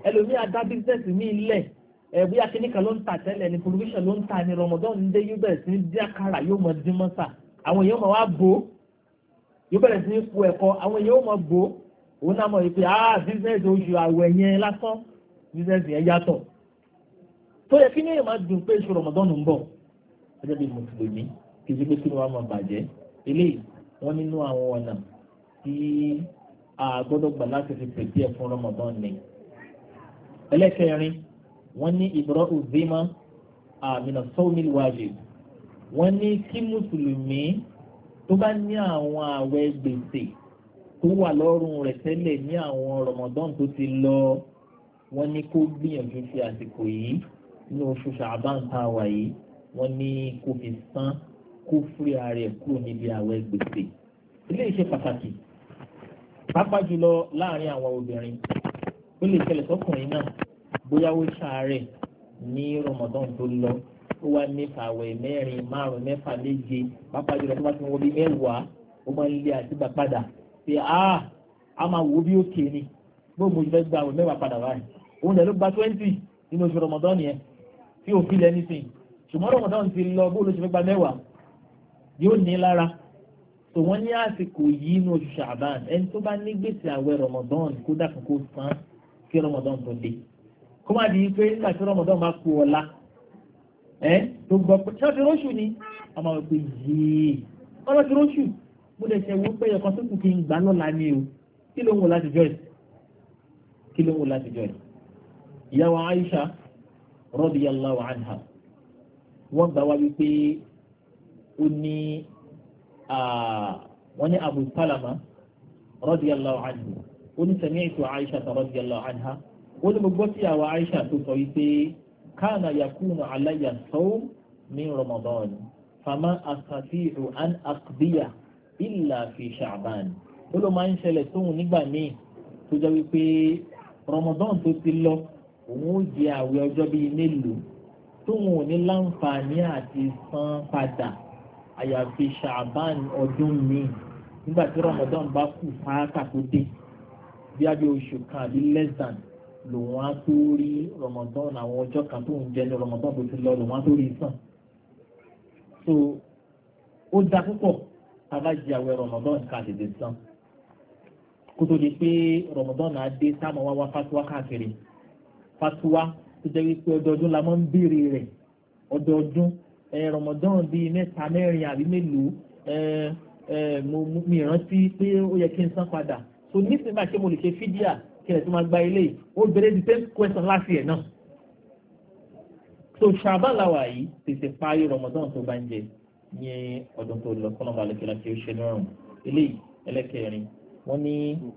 B: ẹlòmíì adá bísíǹsì mi lẹ̀ ẹ̀ bí akíníkà ló ń tà tẹ́lẹ̀ ní provision ló ń tà ní Ramadan ń dé yóò bẹ̀rẹ̀ sí ní dín àkàrà yóò mọ dín mọ́sà àwọn èèyàn máa wá bò ó yóò bẹ̀rẹ̀ sí ní ku ẹ̀kọ́ àwọn èèyàn máa bò ó òun náà mọ̀ wípé ah bísíǹsì oṣù àwẹ̀ yẹn lásán bísíǹsì yẹn yàtọ̀ tó yẹ kí ní èèyàn máa dùn pé oṣù Ramadan ń bọ̀ ọjọ́ bíi mùsùlùmí kì í ṣe pé kí ni wọ́n máa bàjẹ́ eléyìí wọ́n nínú àwọn ọ̀nà tí a gbọ́dọ̀ gbà láti fi pèsè ẹ̀ fún Ramadan ni. ẹlẹ́kẹrin wọ́n ní ìbọ̀rọ̀ òzèmá àmìnà sọ́ọ̀mìl wájib wọ́n ní kí mùsùlùmí tó bá ní àwọn àwẹ̀ gbèsè tó wà lọ́rùn rẹ̀ tẹ́lẹ̀ ní àwọn Ramadan tó ti lọ wọ́n ní kó gbìyànjú fi àsìkò yìí ní oṣù Ṣàbán tá a wà yìí wọ́n ní kó fi san kó fúri ààrẹ kúrò níbi àwẹ̀ gbèsè. ilé iṣẹ́ pàtàkì pàápàá jùlọ láàrin àwọn obìnrin ó lè ṣẹlẹ̀ sọ́kùnrin náà bóyá ó ṣàárẹ̀ ní Ramadan tó lọ ó wá ní àwẹ̀ mẹ́rin márùn mẹ́fà méje pàápàá jùlọ tó bá ti wọ́n bí mẹ́wàá ó máa ń lé àtìgbà padà pé a a máa wo bí ó ké ni bó mo fẹ́ gba àwẹ̀ mẹ́wàá padà báyìí òun dẹ̀ ló gba twenty nínú oṣù Ramadan yẹn tí ò fi lẹ́ni sìn ṣùgbọ́n Ramadan ti lọ bó ló ṣe fẹ́ gba mẹ́wàá yóò ní lára tó wọ́n ní àsìkò yìí ní oṣù Ṣàbán ẹni tó bá ní gbèsè àwẹ̀ Ramadan kó dàkún kó san kí Ramadan tó dé kó má di pé nígbà tí Ramadan máa kú ọ̀la ẹ tó gbọ́ pé ṣé o ti róṣù ni a máa gbé yìí ọ̀rọ̀ ti róṣù mo lè ṣe wọ́n pé ẹ̀kan tó kù kí n gbà lọ́la ni o kí ló ń wò láti jọ́ ẹ̀ kí ló ń wò láti jọ́ ẹ̀ ìyàwó Aisha radiyallahu anha wọ́n gbà wá wípé ó ní wọ́n ní Abu Salama radiyallahu anhu ó ní sami'tu Aisha radiyallahu anha ó ní gbogbo tí àwọn Aisha tó sọ wípé kana yakunu alayya sawm min Ramadan fama astati'u an aqdiya illa fi Sha'ban ó ló máa ń ṣẹlẹ̀ tóun nígbà míì tó jẹ́ wípé Ramadan tó ti lọ òun ó jẹ àwẹ̀ ọjọ́ bíi mélòó tóun ò ní láǹfààní àti san padà àyàfi Ṣàbán ọdún míì nígbà tí Ramadan bá kù sáàkà tó dé bí abẹ́ oṣù kan àbí less than lòun á tó rí Ramadan àwọn ọjọ́ kan tó ń jẹ ní Ramadan tó ti lọ lòun á tó rí sàn. so ó dá púpọ̀ tá a bá jẹ àwẹ̀ Ramadan ká tètè san kó tó di pé Ramadan á dé sáà máa wá wá fatuwa káàkiri fatuwa tó jẹ́ wípé ọdọọdún la máa ń béèrè rẹ̀ ọdọọdún ẹ Ramadan bíi mẹ́ta mẹ́rin àbí mélòó ẹ ẹ mo mi rántí pé ó yẹ kí n san padà so nísìnyí bá ṣe mo lè ṣe fídíà kí ẹ tó máa gba ilé ó bẹ̀rẹ̀ the same question last year náà so Ṣàbán làwà yìí tètè parí Ramadan tó bá ń jẹ ní ọdún tó lọ kọ́nà balẹ̀ kí láti ó ṣe lọ́rùn eléyìí ẹlẹ́kẹrin wọ́n ní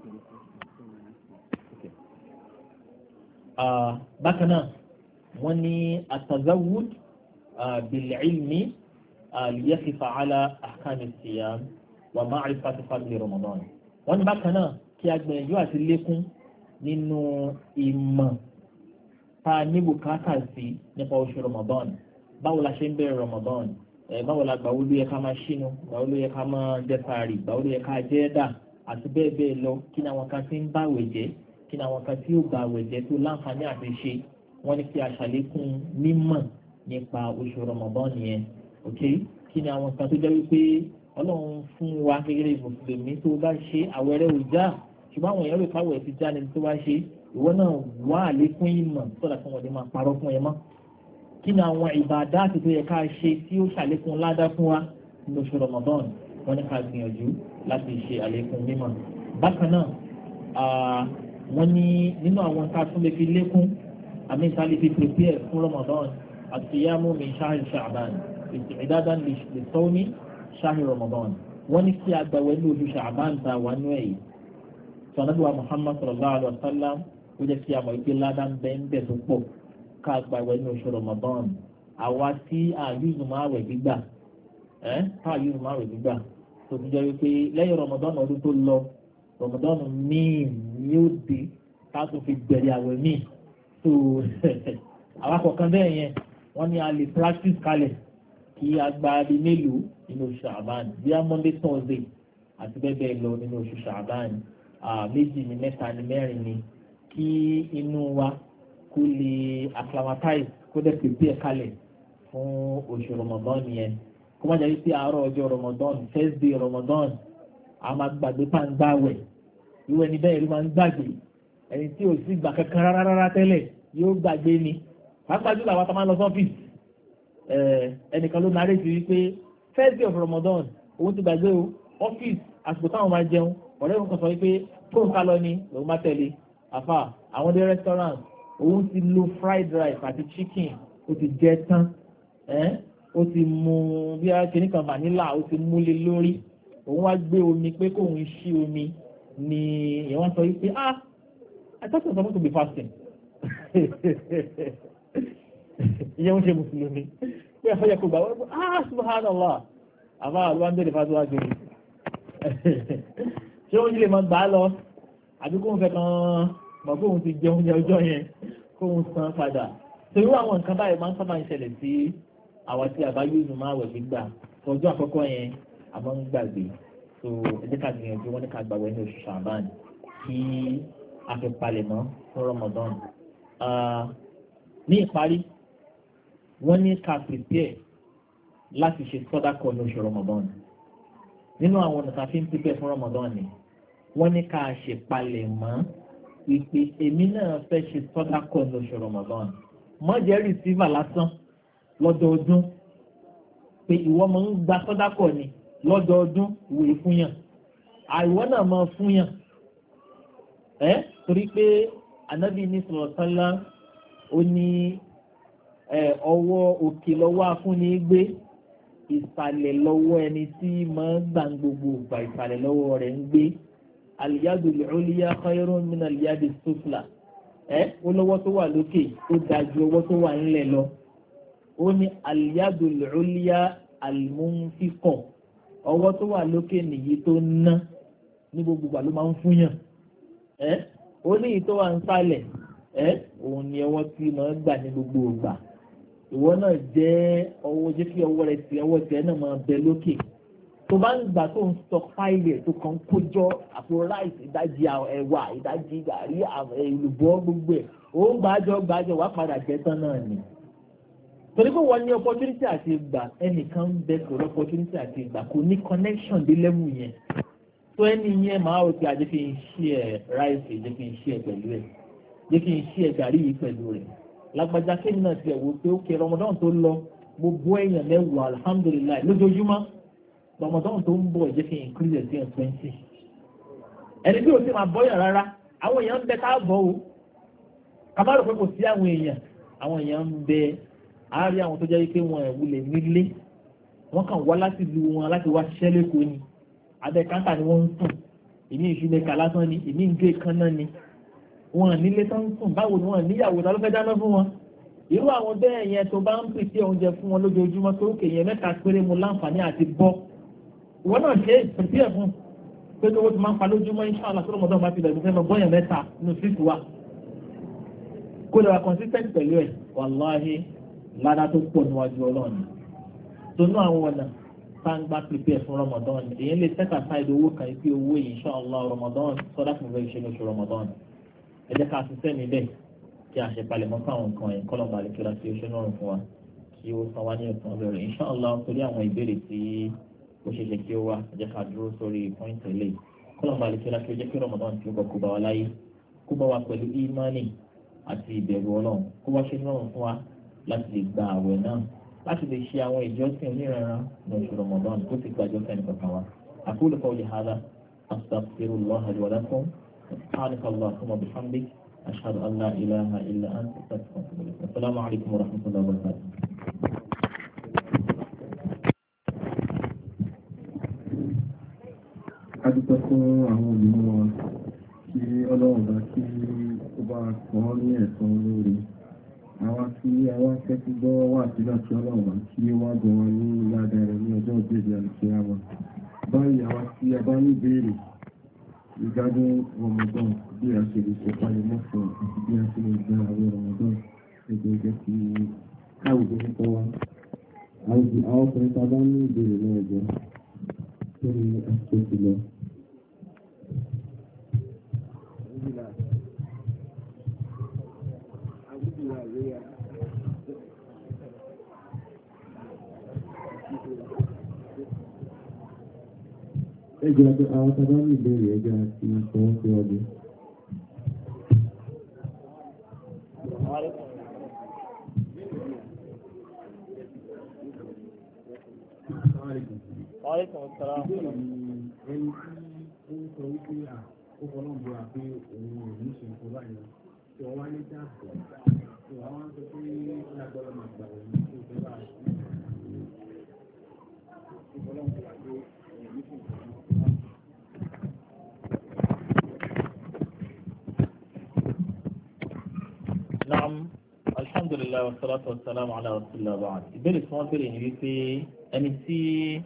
B: bákan náà wọ́n ní atazawud bil'ilmi liyaqifa ala ahkam as-siyam wa ma'rifati fadli Ramadan wọ́n ní bákan náà kí a gbìyànjú àti lékún nínú ìmọ̀ tá a ní bùkátà sí nípa oṣù Ramadan báwo la ṣe ń bẹ̀rẹ̀ Ramadan báwo la gbà wo ló yẹ ká máa ṣínú gbà wo ló yẹ ká máa jẹ sààrì gbà wo ló yẹ ká jẹ dà àti bẹ́ẹ̀ bẹ́ẹ̀ lọ kí ni àwọn kan tí ń bá àwẹ̀ jẹ́ kí ni àwọn kan tí ó bá àwẹ̀ jẹ́ tó láǹfààní àti ṣe wọ́n ní kí a ṣàlékún mímọ̀ nípa oṣù Ramadan yẹn ok kí ni àwọn kan tó jẹ́ wípé Ọlọ́run fún wa gẹ́gẹ́ mùsùlùmí tó bá ṣe àwẹ̀rẹ̀ ò já ṣùgbọ́n àwọn èèyàn rò káwẹ̀ ti já ni tó bá ṣe ìwọ náà wá àlékún ìmọ̀ sọ́dà fún wọn ní máa parọ́ fún ẹ mọ́ kí ni àwọn ìbàdáàtì tó yẹ ká ṣe tí ó ṣàlékún ládá fún wa ní oṣù Ramadan wọ́n ní ká gbìyànjú láti ṣe àlékún mímọ̀ bákan náà wọ́n ní nínú àwọn tá a tún lè fi lékún àmì tá a lè fi prepare fún Ramadan àtìyámú min ṣáàrì Ṣàbán ìdádan lè sọ ní ṣáàrì Ramadan wọ́n ní kí a gbàwẹ̀ ní oṣù Ṣàbán tá a wà nú ẹ̀yìn sọ̀nàdùwà Muhammad sallallahu alaihi wa sallam ó jẹ́ kí a mọ̀ wípé ládàá ń bẹ ń bẹ tó pọ̀ ká gbàwẹ̀ ní oṣù Ramadan àwa tí àyùzù máa wẹ̀ gbígbà ẹ́ ká àyùzù máa wẹ̀ gbígbà tó ti jẹ́ wípé lẹ́yìn Ramadan ọdún tó lọ Ramadan míì ni ó dé ká tó fi bẹ̀rẹ̀ àwẹ̀ míì tó àwa kọ̀ọ̀kan bẹ́ẹ̀ yẹn wọ́n ní a lè practice kalẹ̀ kí a gba adi mélòó nínú oṣù Ṣàbán bí a Monday Thursday àti bẹ́ẹ̀ bẹ́ẹ̀ lọ nínú oṣù Ṣàbán méjì ní mẹ́ta ní mẹ́rin ní kí kí inú wa kó lè acclimatize kó dẹ̀ pèpè kalẹ̀ fún oṣù Ramadan yẹn kó má jẹ́ wípé àárọ̀ ọjọ́ Ramadan first day Ramadan a máa gbàgbé pàǹgbáwẹ̀ ìwé ẹni bẹ́ẹ̀ ló máa ń gbàgbé ẹni tí ò sí gbà kankan rárá rárá tẹ́lẹ̀ yóò gbàgbé ni pàápàá jùlọ àwọn tó máa ń lọ sọ́fíìsì ẹnìkan ló narí sí wípé first day of Ramadan òun ti gbàgbé o ọ́fíìsì àsìkò táwọn máa jẹun ọ̀rẹ́ òun kan sọ wípé tó ń ká lọ ni lòun máa tẹ̀lé àfà àwọn dé restaurant òun ti lo fried rice àti chicken ó ti jẹ tán ó ti mu bí akíní kan vanilla ó ti múlé lórí òun wá gbé omi pé kóun ṣí omi ni ìyẹn wá sọ wípé ah I thought you were supposed to be fasting ìyẹn ń ṣe mùsùlùmí pé ẹ̀fọ́ yẹ kó gbà wọ́n ah subhanallah àbá àlùwà ń bèrè fásitì wájú ni ṣé oúnjẹ lè máa gbà á lọ àbí kóun fẹ́ kàn mọ̀ kóun ti jẹ oúnjẹ ọjọ́ yẹn kóun san padà torí àwọn nǹkan báyìí máa ń sábà ń ṣẹlẹ̀ sí àwọn tí àbá yóò nù máa wẹ̀ gbígbà ọjọ́ àkọ́kọ́ yẹn a máa ń gbàgbé so ẹ jẹ́ ká gbìyànjú wọn ní ká gbàgbé ní oṣù Ṣàbán kí a fi palẹ̀ mọ́ fún Ramadan ní ìparí wọ́n ní ká prepare láti ṣe sọ́dákọ̀ ní oṣù Ramadan nínú àwọn ọ̀nà tá a fi ń prepare fún Ramadan ni wọ́n ní ká ṣe palẹ̀ mọ́ ìpè èmi náà fẹ́ ṣe sọ́dákọ̀ ní oṣù Ramadan mọ́ jẹ́ rìsíva lásán lọ́dọọdún pé ìwọ máa ń gba sọ́dákọ̀ ni lọ́dọọdún ìwé fúnyàn àìwọ́ náà máa fúnyàn ẹ́ torí pé Ànábì ní sọ̀rọ̀ sálá ó ní ọwọ́ òkè lọ́wọ́ afúnni gbé ìsàlẹ̀ lọ́wọ́ ẹni tí máa ń gbà gbogbo ìgbà ìsàlẹ̀ lọ́wọ́ rẹ̀ ń gbé aliyadu al-ulya khayrun min aliyadi sufla ẹ ó lọ́wọ́ tó wà lókè ó dájú ọwọ́ tó wà nílẹ̀ lọ ó ní aliyadu al-ulya al-munfiqa ọwọ́ tó wà lókè nìyí tó ná ní gbogbo ìgbà ló máa ń fúnyàn ẹ ó ní ìyí tó wà ń sàlẹ̀ ẹ òun ni ọwọ́ tí máa ń gbà ní gbogbo ìgbà ìwọ náà jẹ́ ọwọ́ jẹ́ kí ọwọ́ rẹ̀ ti ọwọ́ tiẹ̀ náà máa bẹ lókè tó bá ń gbà tó ń stockpile tó kàn ń kójọ àpò rice ìdajì ẹ̀wà ìdajì gàrí èlùbọ́ gbogbo ẹ̀ ó ń gbàjọ gbàjọ wá padà jẹ tán náà ni torí pé wọ́n ní opportunity àti ìgbà ẹnìkan ń bẹ kò lọ opportunity àti ìgbà kò ní connection dé level yẹn tó ẹni yẹn máa rò pé àjẹ́ kí n ṣí ẹ̀ rice jẹ́ kí n ṣí ẹ̀ pẹ̀lú ẹ̀ jẹ́ kí n ṣí ẹ̀ gàrí yìí pẹ̀lú rẹ̀ lágbájá kéèyàn náà ti ẹ̀wò pé ó kẹ Ramadan tó lọ gbogbo èèyàn mẹ́wàá alhamdulilayi lójoojúmọ́ Ramadan tó ń bọ̀ jẹ́ kí n increase ẹ̀ sí ẹ̀ twenty ẹni tí ò sí máa bọ́yàn rárá àwọn èèyàn ń bẹ ká bọ̀ o ká má rò pé kò sí àwọn èèyàn àwọn èèyàn ń bẹ àárí àwọn tó jẹ́ pé wọn ẹ̀ wulẹ̀ nílé wọ́n kàn wá láti lu wọn láti wá ṣiṣẹ́ lẹ́kọ̀ọ́ ni abẹ́ káńtà ni wọ́n ń sùn ìmí ìṣúlẹ̀ka lásán ni ìmí ìgbé kan náà ni wọn nílé tán ń sùn báwo ni wọn níyàwó ta ló fẹ́ dáná fún wọn irú àwọn bẹ́ẹ̀ yẹn tó bá ń pèsè oúnjẹ fún wọn lójoojúmọ́ tó kè yẹn mẹ́ta péré mu láǹfààní àti bọ́ ìwọ náà ṣe pèsè ẹ̀ fún pé owó ti máa ń pa lójúmọ́ inṣàlá tó lọ́mọdé ọba ti bẹ̀rẹ̀ fẹ́ lọ bọ́yàn mẹ́ta nínú síìtì wa kó lè wà consistent pẹ̀lú ẹ̀ wàláhí ládá tó pọ̀ níwájú ọlọ́run tó ná àwọn ọ̀nà tá ń gbá prepare fún Ramadan èyí lè set aside owó kan sí owó inṣàlá Ramadan sọ́dá fún fẹ́ ṣe lóṣù Ramadan ẹ jẹ́ ká ṣiṣẹ́ níbẹ̀ kí a ṣe palẹ̀mọ́ fáwọn nǹkan ẹ̀ kọ́lọ̀ balẹ̀ kí o láti oṣù náà fún wa kí o san wá ní ẹ̀sán bẹ̀rẹ̀ inṣàlá torí àwọn ìbéèrè tí ó ṣe ṣe kí ó wá ẹ jẹ́ ká dúró sórí pọ́ìntì ilé kọ́lọ̀ balẹ̀ kí o láti jẹ́ kí Ramadan tí ó bọ̀ kó bá wa láyé kó bá wa pẹ̀lú ìmánì àti ìbẹ̀rù Ọlọ́run kó wá ṣe náà fún wa láti lè gba àwẹ̀ náà láti lè ṣe àwọn ìjọsìn oníranran ní oṣù Ramadan kó sì gbàjọ́ fẹ́ni kankan wa aqulu qawli hadha astaghfirullaha li wa lakum سبحانك اللهم وبحمدك أشهد أن لا إله إلا أنت أستغفرك وأتوب إليك السلام عليكم ورحمة الله وبركاته
C: adúpẹ́ fún àwọn olùmọ̀ wa kí Ọlọ́run bá kí ó bá kọ́ ní ẹ̀san lórí àwọn tí àwọn akẹ́kọ̀ọ́ gbọ́ wà sígbà tí Ọlọ́run bá kí wá gbọ́ wọn ní ládàá rẹ̀ ní ọjọ́ ìgbèdè àti àwọn báyìí àwọn tí a bá ní béèrè regarding Ramadan bí a ṣe lè ṣe palẹ̀mọ́ fún àti bí a ṣe lè gba àwọn Ramadan ẹgbẹ́ jẹ́ kí káwùjọ nípa wa àwọn ọkùnrin tá a bá ní ìbéèrè náà jẹ́ kí ni a ṣe ti lọ. ẹjọ́ àwọn tàbá ní ìbéèrè ẹjọ́ àti ìṣòwò síwájú.
A: Wàhálẹ́kùn sọ́rọ̀.
C: Ẹni tí ó ń sọ wípé à ó fọlọ́n bọ́ra pé òun ò ní ṣe nǹkan báyìí tí wọ́n wá ní dáàbò tí wọ́n wá ń sọ pé lágbọ́dọ̀ máa gbà wọ́n ní tó fẹ́ báyìí. Ó fọlọ́n bọ́ra pé òun ò ní ṣe nǹkan báyìí.
A: Naam, alhamdulillah wa salatu wa salam ala rasulillah ba'd. Ìbéèrè tí wọ́n béèrè ní wípé ẹni tí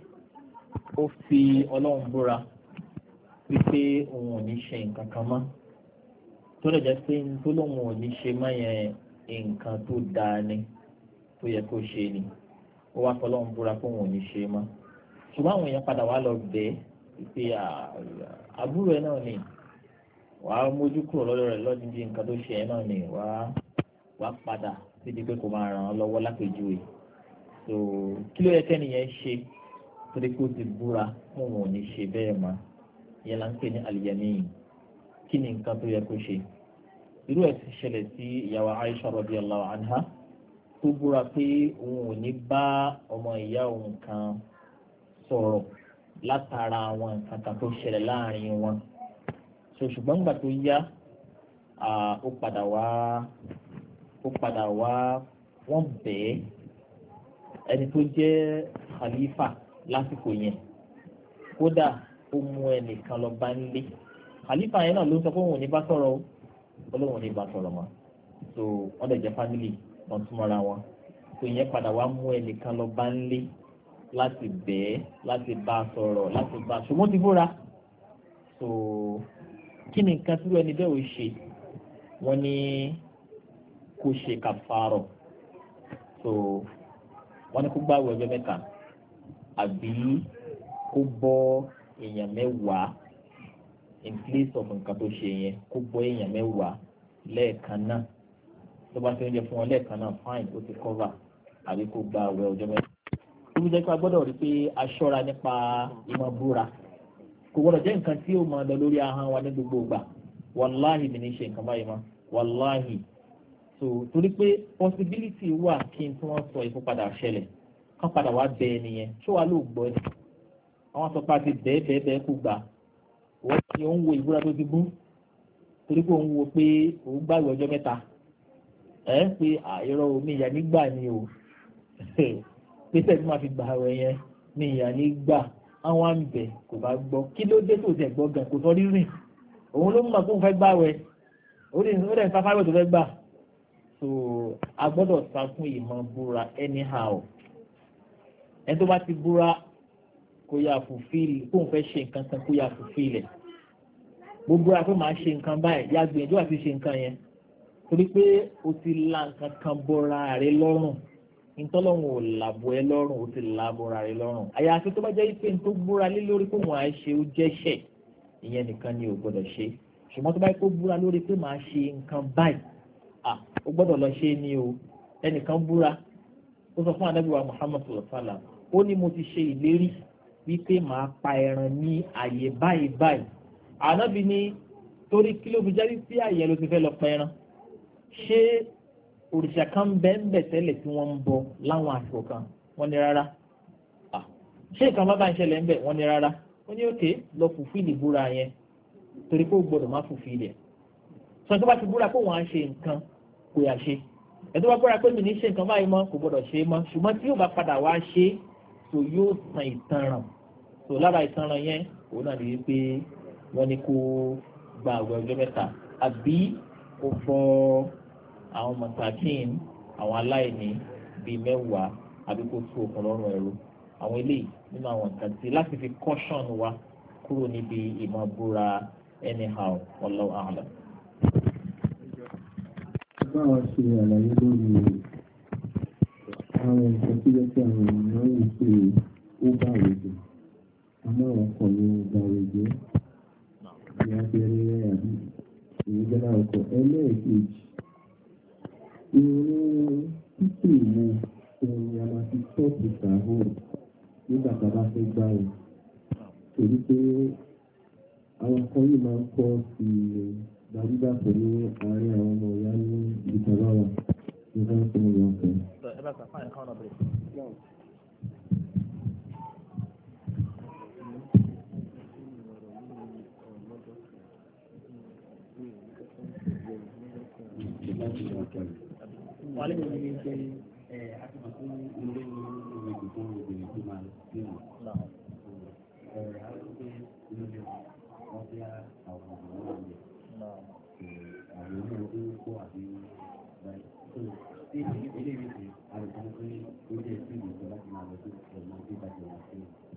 A: ó fi Ọlọ́run búra wípé òun ò ní ṣe nǹkan kan mọ́ tó lè jẹ́ pé tó lóun ò ní ṣe mọ́ yẹn nǹkan tó dáa ni tó yẹ kó ṣe ni ó wá fọlọ́run búra pé òun ò ní ṣe mọ́ ṣùgbọ́n àwọn èèyàn padà wá lọ bẹ́ẹ̀ wípé àbúrò ẹ̀ náà ni wàá mójú kúrò lọ́dọ̀ rẹ̀ lọ́dún bí nǹkan tó ṣe ẹ̀ náà ni wàá wàá padà síbi pé kò máa ràn án lọ́wọ́ lápèjúwe so kí ló yẹ kẹ́niyẹn ṣe torí kó ti búra fún òun ò ní ṣe bẹ́ẹ̀ mọ́ yẹn la ń pè ní al-yamin kí ni nǹkan tó yẹ kó ṣe irú ẹ̀ ti ṣẹlẹ̀ sí ìyàwó Aisha radiyallahu anha tó búra pé òun ò ní bá ọmọ ìyá òun kan sọ̀rọ̀ látara àwọn nǹkan kan tó ṣẹlẹ̀ láàrin wọn so ṣùgbọ́n nígbà tó yá ó padà wá ó padà wá wọ́n bẹ̀ẹ́ ẹni tó jẹ́ khalifa lásìkò yẹn kódà ó mú ẹnìkan lọ bá ń lé khalifa yẹn náà ló sọ pé òun ò ní bá sọ̀rọ̀ ó lóun ò ní bá sọ̀rọ̀ mọ́ so wọ́n dẹ̀ jẹ́ family wọ́n túmọ̀ra wọn so ìyẹn padà wá mú ẹnìkan lọ bá ń lé láti bẹ̀ẹ́ láti bá a sọ̀rọ̀ láti bá a ṣùgbọ́n ti búra so kí ni nǹkan tí wọ́n ẹni bẹ́ẹ̀ ò ṣe wọ́n ní kó ṣe kàfàrọ̀ so wọ́n ní kó gbààwẹ̀ ọjọ́ mẹ́ta àbí kó bọ́ èèyàn mẹ́wàá in place of nǹkan tó ṣe yẹn kó bọ́ èèyàn mẹ́wàá lẹ́ẹ̀kan náà tó bá ṣe oúnjẹ fún wọn lẹ́ẹ̀kan náà fine ó ti cover àbí kó gbààwẹ̀ ọjọ́ mẹ́ta. tó bí jẹ́ pé a gbọ́dọ̀ rí pé a ṣọ́ra nípa ìmọ̀ búra kò gbọ́dọ̀ jẹ́ nǹkan tí ó máa lọ lórí ahọ́n wa ní gbogbo ìgbà wàláhì mi ní ṣe nǹkan báyìí mọ́ wàláhì so torí pé possibility wà kí n tí wọ́n sọ ìfúnpadà ṣẹlẹ̀ kán padà wá bẹ ẹnìyẹn ṣó wàá ló gbọ́ ẹ àwọn sọ pé a ti bẹ́ẹ̀ bẹ́ẹ̀ bẹ́ẹ̀ kú gbà wọ́n ti ń wo ìbúra tó ti bú torí pé òun wo pé òun gbàgbé ọjọ́ mẹ́ta ẹ̀ ń pe àìrọ̀ omi ìyá nígbà ni o pé sẹ́ẹ̀tì máa fi gbà rẹ̀ yẹn ní ìyá nígbà àwọn àmì kò bá gbọ́ kí ló dé tó tẹ̀ gbọ́ gan kò sọ rírìn òun ló mú màá kó fẹ́ gbà wẹ̀ ó dẹ̀ ń sáfáwẹ̀ tó fẹ́ gbà so a gbọ́dọ̀ sá fún ìmọ̀ búra anyhow ẹni tó bá ti búra kó yà fulfill kó n fẹ́ ṣe nǹkan kan kó yà fulfill ẹ̀ gbogbo àpò máa ṣe nǹkan báyìí yá gbìyànjú àti ṣe nǹkan yẹn torí pé o ti la nǹkan kan bọ́ra rẹ lọ́rùn ntọ́lọ́run ò làbọ̀ ẹ lọ́rùn o ti la bọ́ra rẹ lọ́rùn àyàfi tó bá jẹ́ pé n tó búra lé lórí pé wọ́n á ṣe ó jẹ́ṣẹ̀ ìyẹn nìkan ni ò gbọ́dọ̀ ṣe ṣùgbọ́n tó bá yẹ kó búra lórí pé màá ṣe nǹkan báyìí à ó gbọ́dọ̀ lọ ṣe ni o ẹnìkan búra ó sọ fún Ànábì wa Muhammad sallallahu alaihi wasallam ó ní mo ti ṣe ìlérí wípé màá pa ẹran ní àyè báyìí báyìí Ànábì ní torí kí ló fi jẹ́ wípé àyè ló ti fẹ́ lọ pa ẹran ṣé òrìṣà kan bẹ́ẹ̀ ń bẹ̀ tẹ́lẹ̀ tí wọ́n ń bọ láwọn àsìkò kan wọ́n ní rárá ṣé nǹkan bá bá ń ṣẹlẹ̀ ń bẹ̀ wọ́n ní rárá wọ́n ní òkè lọ fùfíìlì búra yẹn torí pé ó gbọ́dọ̀ má fùfíìlì ẹ̀ sọ tó bá ti búra pé wọ́n á ṣe nǹkan kò yà ṣe ẹ̀ tó bá búra pé mi ní ṣe nǹkan báyìí mọ́ kò gbọ́dọ̀ ṣe é mọ́ ṣùgbọ́n tí yóò bá padà wá ṣe tó yóò san ìtanràn tó lára ìtanràn yẹn òun náà ní wípé wọ́n ní kó gba àwẹ̀ ọjọ́ mẹ́ta àbí kó fọ́ àwọn mọ̀tàkìn àwọn aláìní bíi mẹ́wàá àbí kó tú okùn lọ́rùn ẹrú àwọn eléyìí nínú àwọn nǹkan tí láti fi caution wa kúrò níbi ìmọ̀ búra anyhow wallahu a'lam.
C: báwa ṣe àlàyé lórí àwọn nǹkan tí yẹ kí àwọn ènìyàn yìí ṣe ó bá àwùjọ àmọ́ àwọn kan ní ó bá àwùjọ ìyá bẹ̀rẹ̀ àbí ìrìnjẹ́ náà kọ ẹlẹ́ẹ̀kejì ìrìn títì wo ohun a máa fi tọ́pù sàhóò nígbà tá a bá fẹ́ gbá wọn. torí pé àwọn kan yìí máa ń kọ́ sí dájúdájú ní àárín àwọn ọmọ ìyá ní ìtàláwà nígbà tó ń lọ fẹ́.
D: wọ́n lè ní ní pé ẹ̀ a ti mọ̀ sí ilé ní ìwé ìgbìmọ̀ obìnrin tó máa gbé wọn. ẹ̀ a lè pé ilé ní wọ́n bí àwọn ọmọ wọn lè àwọn ilé tó kó àbí báyìí. tí ilé ìwé ṣe a lè sọ pé ó jẹ́ sí ìgbìmọ̀ láti máa lọ sí ọmọ tó bá jẹ wọn sí.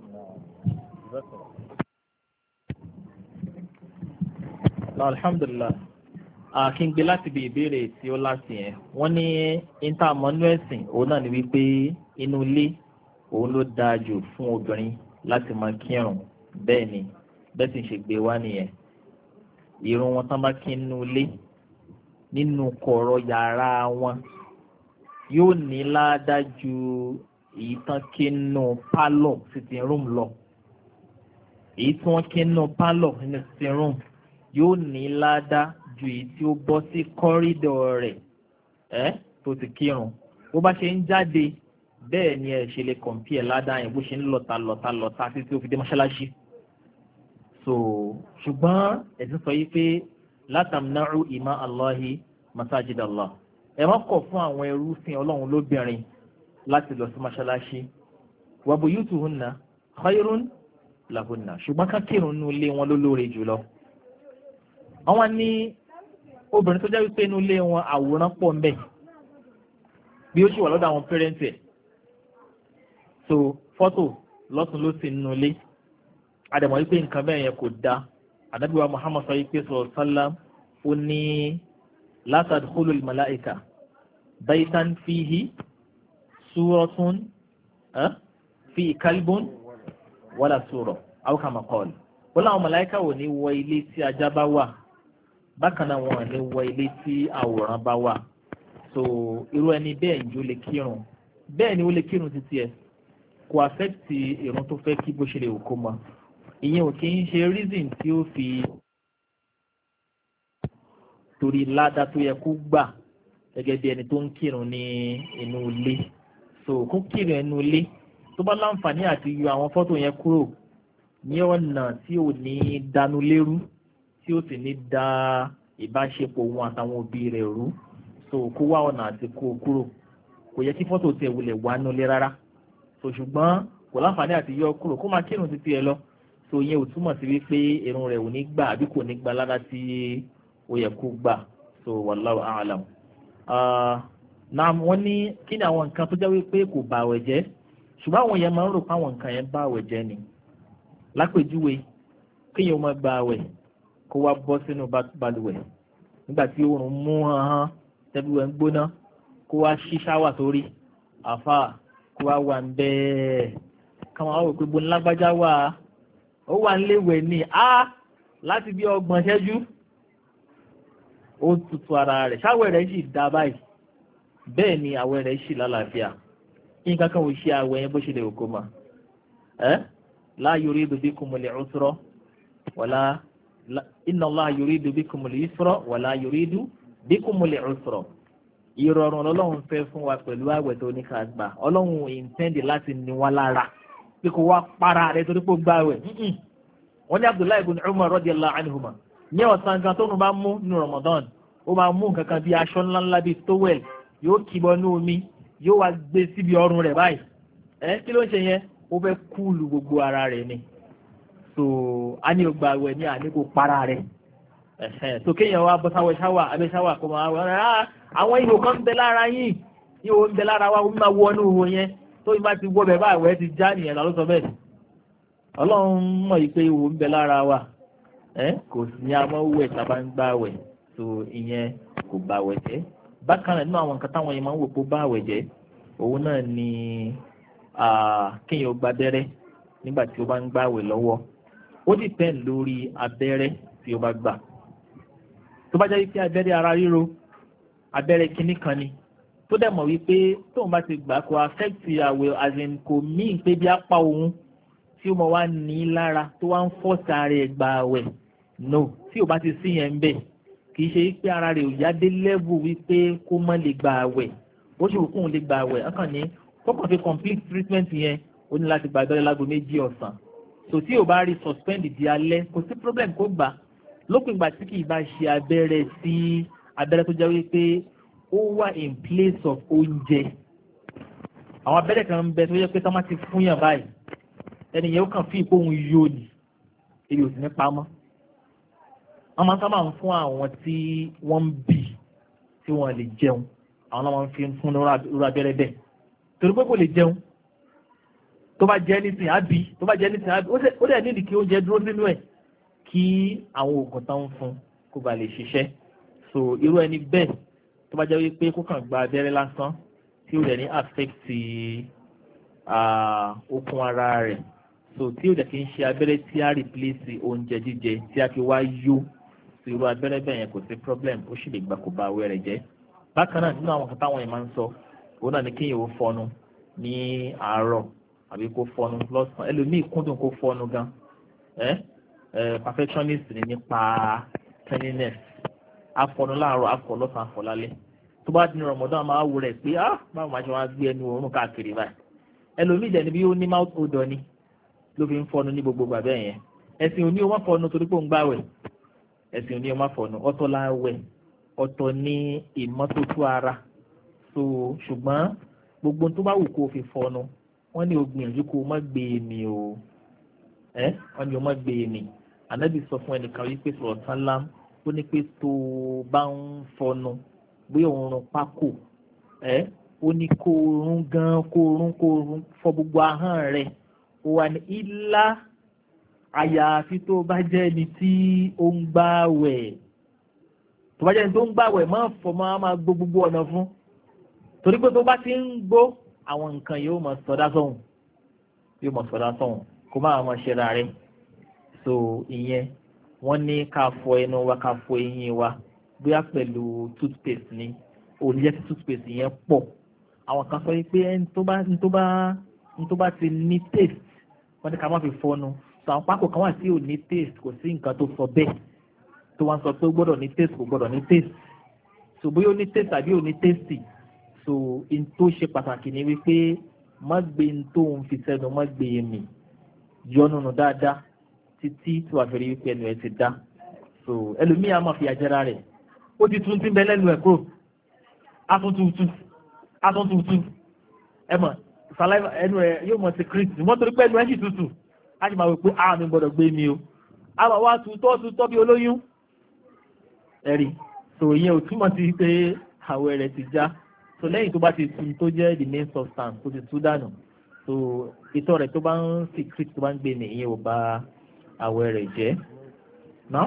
A: alhamdulillah àkíngbé láti bí ìbéèrè tí ó láti yẹn wọ́n ní intamọ́nú ẹ̀sìn òun náà ni wípé inú ilé òun ló dáa jù fún obìnrin láti máa kírun bẹ́ẹ̀ ni bẹ́ẹ̀ sì ń ṣe gbé wá nìyẹn ìrun wọn tán bá kí nínú ilé nínú kọ̀rọ̀ yàrá wọn yóò ní ládàá ju èyí tán kí nínú pálọ̀ sitting room lọ èyí tí wọ́n kí nínú pálọ̀ nínú sitting room yóò ní ládàá ju èyí tí ó bọ́ sí kọ́rídọ̀ rẹ̀ ẹ́ tó ti kírun bó bá ṣe ń jáde bẹ́ẹ̀ ni ẹ̀ ṣe lè kọ̀m̀pì ẹ̀ ládàá yẹn bó ṣe ń lọ́ta lọ́ta lọ́ta títí ó fi dé mọ́ṣáláṣí. so ṣùgbọ́n ẹ̀sìn sọ yìí pé látàmúnáàrú ìmá Allahi masajid Allah ẹ má kọ̀ fún àwọn ẹrúsìn ọlọ́run lóbìnrin láti lọ sí mọ́ṣáláṣí wa buyutuhunna khayrun lahunna ṣùgbọ́n ká kírun nínú ilé wọn ló lóore jùlọ. àwọn ní obìnrin tó jẹ́ wípé inú ilé wọn àwòrán pọ̀ ń bẹ̀ bí ó sì wà lọ́dọ̀ àwọn pẹ́rẹ́ǹtì ẹ̀ so fọ́tò lọ́tún ló sì nínú ilé àdàmọ̀ wípé nǹkan bẹ́ẹ̀ yẹn kò dáa ànábì wa Muhammad sọ wípé sọ̀rọ̀ sálám ó ní la tadkhulul malaika baytan fihi suratun fi kalbun wala sura aw kama qala wọ́n láwọn màláíkà ò ní wọ ilé tí ajá bá wà bákan náà wọn ní wọ ilé tí àwòrán bá wà so irú ẹni bẹ́ẹ̀ ń jó lè kírun bẹ́ẹ̀ ni ó lè kírun títí ẹ̀ kò àfẹ́tì ìrun tó fẹ́ kí bó ṣe lè wò kó mọ ìyẹn ò kí ń ṣe reason tí ó fi torí ládàá tó yẹ kó gbà gẹ́gẹ́ bí ẹni tó ń kírun ní inú ilé so kó kírun inú ilé tó bá láǹfààní àti yọ àwọn fọ́tò yẹn kúrò ní ọ̀nà tí ò ní dánú lérú tí ó sì ní dá ìbáṣepọ̀ wọn àtàwọn òbí rẹ̀ rú so kó wá ọ̀nà àti kó kúrò kò yẹ kí fọ́tò tẹ̀ wulẹ̀ wá nulẹ̀ rárá so ṣùgbọ́n kò láǹfààní àti yọ kúrò kó máa kírun títí ẹ lọ so yẹn ò túmọ̀ sí wípé irun rẹ̀ ò ní gbà àbí kò ní gbà lára tí ó yẹ kó gbà so wallahu a'lam. náà wọ́n ní kí ni àwọn nǹkan tó jẹ́ wípé kò bà àwẹ̀ jẹ́ ṣùgbọ́n àwọn yẹn máa ń rò pé àwọn nǹkan yẹn bà àwẹ̀ jẹ́ ni lápèjúwe kéèyàn máa gba àwẹ̀ kó wá bọ́ sínú balùwẹ̀ nígbà tí oòrùn mú hàn hàn tẹ́bíwẹ̀ ń gbóná kó wá ṣí ṣáwà sórí àfà kó wá wà ń bẹ́ẹ̀ káwọn àwọn òpin gbóná lágbájá wà ó wà ń léwẹ̀ ní á láti bí ọgbọ̀n ṣẹ́jú ó tutù ara rẹ̀ ṣáwẹ̀ rẹ̀ sì dá báyìí bẹ́ẹ̀ ni àwẹ̀ rẹ̀ sì lálàáfíà nǹkan kan ò ṣe àwẹ̀ yẹn bó ṣe lè kó mọ́ ẹ́ la yuridu bikumul usra wala inna Allah yuridu bikumul yusra wala yuridu bikumul usra ìrọ̀rùn ọlọ́run fẹ́ fún wa pẹ̀lú àwẹ̀ tó ní ká gbà ọlọ́run intend láti ní wa lára pé kó wá para rẹ̀ torí pé ó gbà àwẹ̀ wọ́n ní Abdullahi ibn Umar radiyallahu anhuma ní ọ̀sán gan tó ń bá mú nínú Ramadan ó máa mú nǹkan kan bí aṣọ ńláńlá bíi towel yóò kíbọ̀ ní omi yóò wá gbé síbi ọrùn rẹ̀ báyìí ẹ kí ló ń ṣe yẹn ó fẹ́ kúlù gbogbo ara rẹ̀ ni so a ní ọgbà àwẹ̀ ní àní kò para rẹ̀ ẹ̀hẹ́n so kéèyàn wá bọ́ sáwọ́ ṣáwà abẹ́ ṣáwà kó máa wọ́n rárá àwọn ihò kan ń bẹ lára yín ihò ń bẹ lára wa ó máa wọnú ihò yẹn tó yín bá ti wọ́ bẹ̀ bá àwẹ̀ ti já nìyẹn lọ́lọ́ sọ bẹ́ẹ̀ ọlọ́run mọ̀ yìí pé ihò ń bẹ lára wa ẹ̀ kò sí ní amọ́ wẹ̀ sábà ń gbà àwẹ̀ so ìyẹn kò bá àwẹ̀ jẹ́ bákan náà nínú àwọn nǹkan táwọn yẹn máa ń wò pé ó bá àwẹ̀ jẹ́ òun náà ni kéèyàn gba abẹ́rẹ́ nígbà tí ó bá ń gbààwẹ̀ lọ́wọ́ ó depend lórí abẹ́rẹ́ tí ó bá gbà tó bá jẹ́ wípé abẹ́rẹ́ ara ríro abẹ́rẹ́ kínní kan ni tó dẹ̀ mọ̀ wípé tóun bá ti gbà kó affect àwẹ̀ as in kò mean pé bí apá òun tí ó mọ wá ní lára tó wá ń fọ́ọ̀sì ara ẹ̀ gba àwẹ̀ no tí ò bá ti sí yẹn ń bẹ̀ kì í ṣe pé ara rẹ̀ ò yá dé level wípé kó má lè gba àwẹ̀ ó ṣe òkú òun lè gba àwẹ̀ ọkàn ní kọ́kàn fi complete treatment yẹn ó ní láti gba abẹ́rẹ́ lágo méjì ọ̀sán so tí ò bá rí suspend di alẹ́ kò sí problem kó gbà lópin ìgbà tí kì í bá ṣe abẹ́rẹ́ sí abẹ́rẹ́ tó jẹ́ wípé ó wà in place of oúnjẹ àwọn abẹ́rẹ́ kan ń bẹ tó yẹ pé tọ́mọ́ ti fún yàn báyìí ẹni yẹn ó kàn fi ìpò òun yóò ní èyí ò sì ní pamọ́ wọ́n máa ń sábà ń fún àwọn tí wọ́n ń bì tí wọ́n lè jẹun àwọn náà máa ń fi fún irú abẹ́rẹ́ bẹ́ẹ̀ torí pé kò lè jẹun tó bá jẹ́ nísìnyí àbí tó bá jẹ́ nísìnyí àbí ó dẹ̀ nídìí kí oúnjẹ dúró sínú ẹ̀ kí àwọn oògùn tán ń fún kó ba lè ṣiṣẹ́ so irú ẹni bẹ́ẹ̀ tó bá jẹ́ wípé kó kàn gba abẹ́rẹ́ lásán tí ó dẹ̀ ní affect okun ara rẹ̀ so tí ó dẹ̀ kí ń ṣe abẹ́rẹ́ tí á replace oúnjẹ jíjẹ tí a fi wá yó so irú abẹ́rẹ́ bẹ́ẹ̀ yẹn kò sí problem ó sì lè gbà kó ba àwẹ̀ rẹ̀ jẹ́ bákan náà nínú àwọn kan táwọn yẹn máa ń sọ òun náà ni kéèyàn ó fọnu ní àárọ̀ àbí kó fọnu lọ́sàn-án ẹlòmíì kúndùn kó fọnu gan ẹ́ ẹ́ perfectionist ni nípa cleanliness afọnu láàárọ̀ afọ lọ́sàn-án afọ lálẹ́ tó bá dín Ramadan máa wù rẹ̀ pé ah báwo máa ṣe wá gbé ẹnu òórùn káàkiri báyìí ẹlòmíì dẹ̀ níbi ó ní mouth odor ni ló fi ń fọnu ní gbogbo gbàgbẹ́ yẹn ẹ̀sìn òní o má fọnu torí pé ó ń gbàwẹ̀ ẹ̀sìn òní o má fọnu ọ̀tọ̀ láwẹ̀ ọ̀tọ̀ ní ìmọ́tótó ara so ṣùgbọ́n gbogbo tó bá wù kó o fi fọnu wọ́n ní o gbìyànjú kó o má gbé e mì o ẹ́ wọ́n ní o má gbé e mì ànábì sọ fún ẹnìkan wípé sọ̀rọ̀ sálám ó ní pé tó o bá ń fọnu bóyá òun rún pákó ẹ́ ó ní kó o rún gan kó o rún kó o rún fọ gbogbo ahọ́n rẹ̀ ó wà ní ilá àyàfi tó bá jẹ́ ẹni tí ó ń gbààwẹ̀ tó bá jẹ́ ẹni tó ń gbààwẹ̀ máa fọ máa máa gbó gbogbo ọ̀nà fún torí pé tó bá ti ń gbó àwọn nǹkan yóò mọ̀ sọ́dá sọ́hùn yóò mọ̀ sọ́dá sọ́hùn kó máa mọ̀ ṣe ra rẹ̀ so ìyẹn wọ́n ní ká fọ ẹnu wa ká fọ eyín wa bóyá pẹ̀lú toothpaste ni òní jẹ́ tí toothpaste yẹn pọ̀ àwọn kan sọ pé ẹni tó bá ẹni tó bá ẹni tó bá ti ní taste wọ́n ní ká má fi fọnu so àwọn pákó kan wà tí ò ní taste kò sí nǹkan tó sọ bẹ́ẹ̀ tó wọ́n sọ pé ó gbọ́dọ̀ ní taste kò gbọ́dọ̀ ní taste so bóyá ó ní taste tàbí ò ní taste so in tó ṣe pàtàkì ni wípé má gbé in tó ń fi sẹ́nu má gbé e mì yọ nínú dáadáa títí tí wàá fẹ́rẹ́ wípé ẹnu ẹ ti dá so ẹlòmíà máa fi àjẹrà rẹ̀ ó ti tún ti bẹ lẹ́nu ẹ̀ kúrò atúntútù atúntútù ẹ mọ̀ saliva ẹnu ẹ yóò mọ̀ sí kristi wọ́n torí pé ẹnu ẹ sì tútù á sì máa wí pé a mi gbọ́dọ̀ gbé mi o a máa wá tutọ́ tutọ́ bí olóyún ẹ̀rí so ìyẹn ò túmọ̀ sí pé àwẹ̀ rẹ̀ ti já so lẹ́yìn tó bá ti tu tó jẹ́ the main substance tó ti tú dànù so ìtọ̀ rẹ̀ tó bá ń secret tó bá ń gbé ní ìyẹn ò bà àwẹ̀ rẹ̀ jẹ́ náà.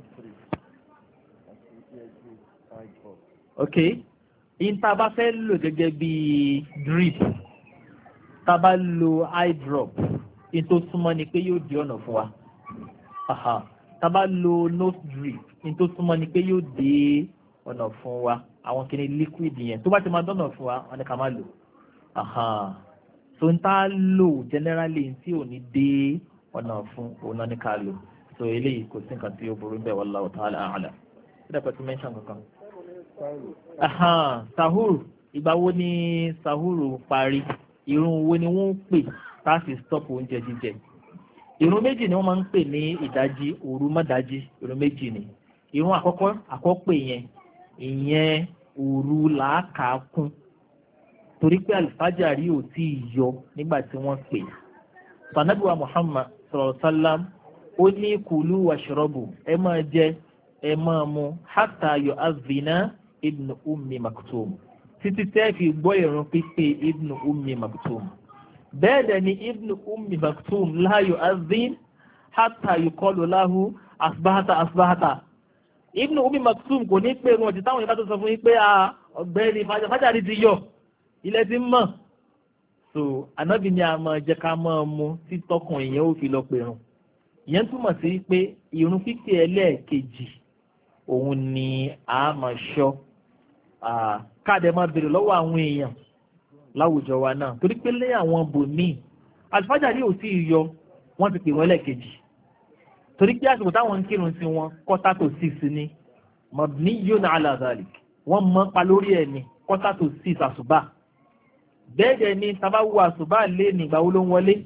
A: ok in tá a bá fẹ́ lò gẹ́gẹ́ bí drip tá a bá lo eye drop in tó súnmọ́ ni pé yóò di ọ̀nà fún wa aha tá a bá lo nose drip in tó súnmọ́ ni pé yóò dé ọ̀nà fún wa àwọn kìíní liquid yẹn tó bá ti máa dọ́nà fún wa wọn ni ká máa lò aha so n tá a lò generally tí ò ní dé ọ̀nà fún òun náà ni ká lò so eléyìí kò sí nǹkan tí ó burú bẹ́ẹ̀ wallahu ta'ala a'lam ṣé dàpọ̀ tí mention kankan. aha sahur ìgbà wo ni sahur parí irun wo ni wọ́n ń pè tá a sì stop oúnjẹ jíjẹ irun méjì ni wọ́n máa ń pè ní ìdájí òru mọ́dájí irun méjì ni irun àkọ́kọ́ àkọ́pè yẹn ìyẹn òru làákàákún torí pé alifájàrí ò tí ì yọ nígbà tí wọ́n pè sanabiwa Muhammad sallallahu alaihi wasallam ó ní kùlú wàṣírọ́bù ẹ máa jẹ ẹ máa mu hátà yọ azina ibnu ummi maktum títí tẹ́ fi gbọ́ ìrun pípé ibnu ummi maktum bẹ́ẹ̀ dẹ̀ ni ibnu ummi maktum la yọ azin hátà yọ kọlu lahu asbahata asbahata ibnu ummi maktum kò ní pé wọn ti táwọn ìbá tó sọ fún yín pé ọ̀gbẹ́ni fàjàrí ti yọ ilẹ̀ ti mọ̀ so anábì ni a máa jẹ ká máa mu tí tọkùn ìyẹn ó fi lọ pèrún ìyẹn túmọ̀ sí pé ìrun pípé ẹlẹ́ẹ̀kejì òun ni a máa ṣọ́ káàdẹ̀ máa bèrè lọ́wọ́ àwọn èèyàn láwùjọ wa náà torí pé lé àwọn bòmíì àlùfájàrí ò tí ì yọ
B: wọ́n ti pè wọ́n lẹ́ẹ̀kejì torí pé àsìkò táwọn ń kírun sí wọn quarter to six ni mabniyun ala dhalik wọ́n mọ́ pa lórí ẹ̀ ní quarter to six àsùbá bẹ́ẹ̀ dẹ̀ ni tabawu àsùbá lé nígbà wo ló ń wọlé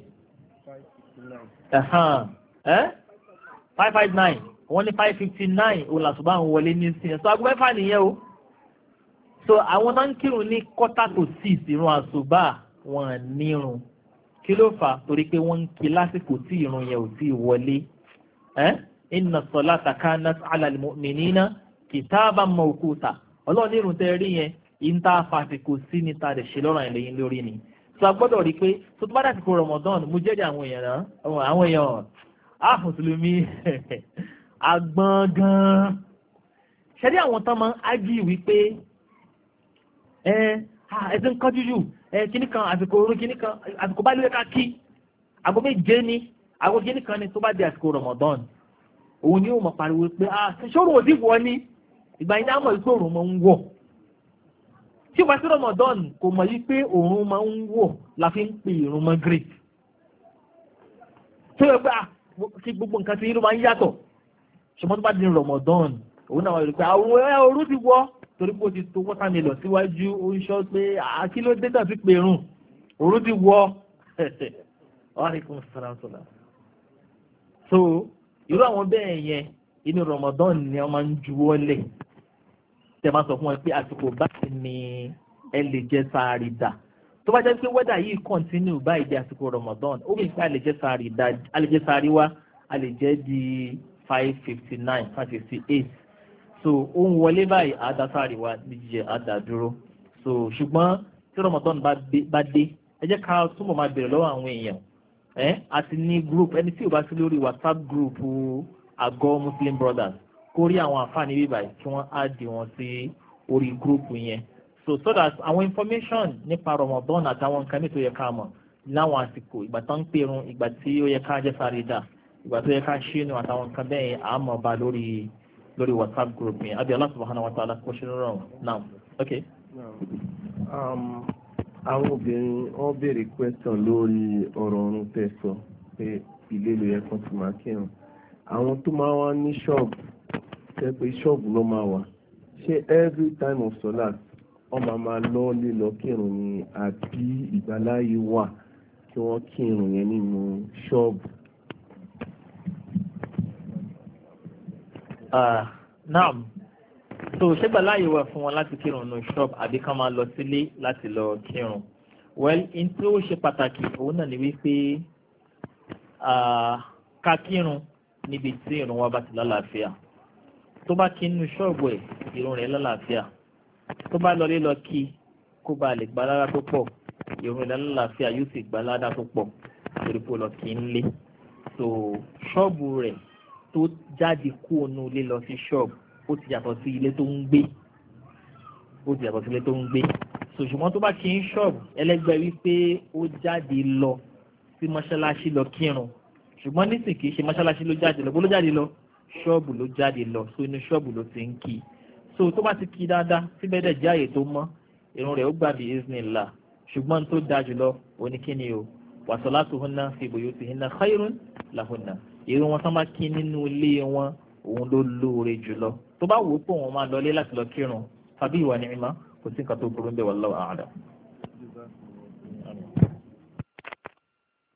B: five five nine wọ́n ní five fifty nine òun làsùbá ń wọlé ní sí ẹ̀ so aago mẹ́fà nìyẹn o so àwọn tó ń kírun ní quarter to six ìrun àsùbá wọn nírun kí ló fà torí pé wọ́n ń kí lásìkò tí ìrun yẹn ò tí ì wọlé ẹ́ inna salata kanat ala al-mu'minina kitaban mawquta ọlọ́run ní ìrun tẹ́ rí yẹn ìta fàsìkò sí ní ta lè ṣe lọ́rọ̀ ẹ̀lẹ́yìn lórí ni so a gbọ́dọ̀ rí pé tó tó bá dàsìkò Ramadan mú jẹ́jẹ́ àwọn èèyàn náà àwọn èèyàn á mùsùlùmí agbọ́n gan-an ṣẹ́rí àwọn tán máa ń ájì wípé ẹ ẹsẹ̀ ń kánjú jù ẹ kíní kan àsìkò orun kíní kan àsìkò bá lóye ká kí àgọ́ méje ní àgọ́ kíní kan ni tó bá di àsìkò Ramadan òun ni ó mọ̀ pariwo pé ah ṣòro òdì wọ ni ìgbà yìí dáhùn ìpé òrùn máa ń wọ̀ tí o bá sí Ramadan kò mọ̀ yí pé òrùn máa ń wọ̀ la fi ń pè ìrun Maghrib tó yẹ pé ah kí gbogbo nǹkan ti yín ló máa ń yàtọ̀ ṣùgbọ́n tó bá di Ramadan òun náà wà lórí pé àwọn òru ti wọ̀ torí pé ó ti tó wọ́tàmílọ̀ síwájú ó ń sọ pé àkí ló dé tàbí pé rùn òru ti wọ̀ wàhálàkùn sàrànsọ̀là so irú àwọn bẹ́ẹ̀ yẹn inú Ramadan ni wọ́n máa ń juwọ́ lẹ̀ tẹ́ máa sọ fún wọn pé àsìkò báyìí ni ẹ lè jẹ sáárì dà tó bá jẹ́ pé wẹ́dà yìí kọ́ntínú báyìí di àsìkò Ramadan ó bí pé a lè jẹ sáárì dà a lè jẹ sáárì wá a lè jẹ di five fifty nine five fifty eight so ó ń wọlé báyìí àádá sáárì wá ní jíjẹ àádá dúró so ṣùgbọ́n tí Ramadan bá dé ẹ jẹ́ ká túbọ̀ máa bèrè lọ́wọ́ àwọn èèyàn ẹ àti ní group ẹni tí ò bá sí lórí WhatsApp group àgọ́ Muslim Brothers kó rí àwọn àǹfààní bíbá yìí kí wọ́n á di wọn sí orí group yẹn so so that àwọn information nípa Ramadan àtàwọn nǹkan tó yẹ ká mọ̀ láwọn àsìkò ìgbà tó ń pèrún ìgbà tí ó yẹ ká jẹ́ sáré dà ìgbà tó yẹ ká ṣínú àtàwọn nǹkan bẹ́ẹ̀ yẹn à mọ̀ bá lórí lórí WhatsApp group yẹn àbí Allah subhanahu wa ta'ala kó ṣe rọrùn now okay.
C: Um, àwọn obìnrin wọ́n béèrè question lórí ọ̀rọ̀ ọ̀run tẹ̀sán pé ilé ló yẹ kán ti máa kírun àwọn tó máa wá ní ṣọ́ọ̀bù tẹ́ pé ṣọ́ọ̀bù ló máa wà ṣé every time of solat wọ́n máa máa lọ lílọ kírun ni àbí ìgbàláyé wà kí wọ́n kírun yẹn nínú ṣọ́ọ̀bù.
B: naam so ṣégbà láàyè wà fún wọn láti kírun nínú ṣọ́ọ̀bù àbí ká máa lọ sílé láti lọ kírun well in tí ó ṣe pàtàkì òun náà ni wípé ká kírun níbi tí ìrun wa bá ti lálàáfíà tó bá kí nínú ṣọ́ọ̀bù ẹ̀ ìrun rẹ̀ lálàáfíà tó bá lọlé lọ kí kó bá lè gba lára tó pọ̀ ìrun rẹ̀ lálàáfíà yóò sì gba lára tó pọ̀ torí pé ó lọ kí ń lé so ṣọ́ọ̀bù rẹ̀ tó jáde kú ònú ilé lọ sí ṣọ́ọ̀bù ó ti yàtọ̀ sí ilé tó ń gbé ó ti yàtọ̀ sí ilé tó ń gbé so ṣùgbọ́n tó bá kí ń ṣọ́ọ̀bù ẹlẹ́gbẹ́ wípé ó jáde lọ sí mọ́ṣáláṣí lọ kírun ṣùgbọ́n nísìnyí kì í ṣe mọ́ṣáláṣí ló jáde lọ bó ló jáde lọ ṣọ́ọ̀bù ló jáde lọ so inú ṣọ́ọ̀bù ló ti ń kí so tó bá ti kí dáadáa síbẹ̀ dẹ̀ jẹ́ àyè tó mọ́ irun rẹ̀ ó gbà bí iznillah ṣùgbọ́n tó dáa jùlọ oníkíni o wa salatuhunna fi buyutihinna khayrun lahunna irun wọn tán bá kí nínú ilé wọn òun ló lóore jùlọ tó bá wò ó pé òun máa lọlé láti lọ kírun tàbí ìwà ni'ma kò sí nǹkan tó burú ń bẹ̀ wallahu a'lam.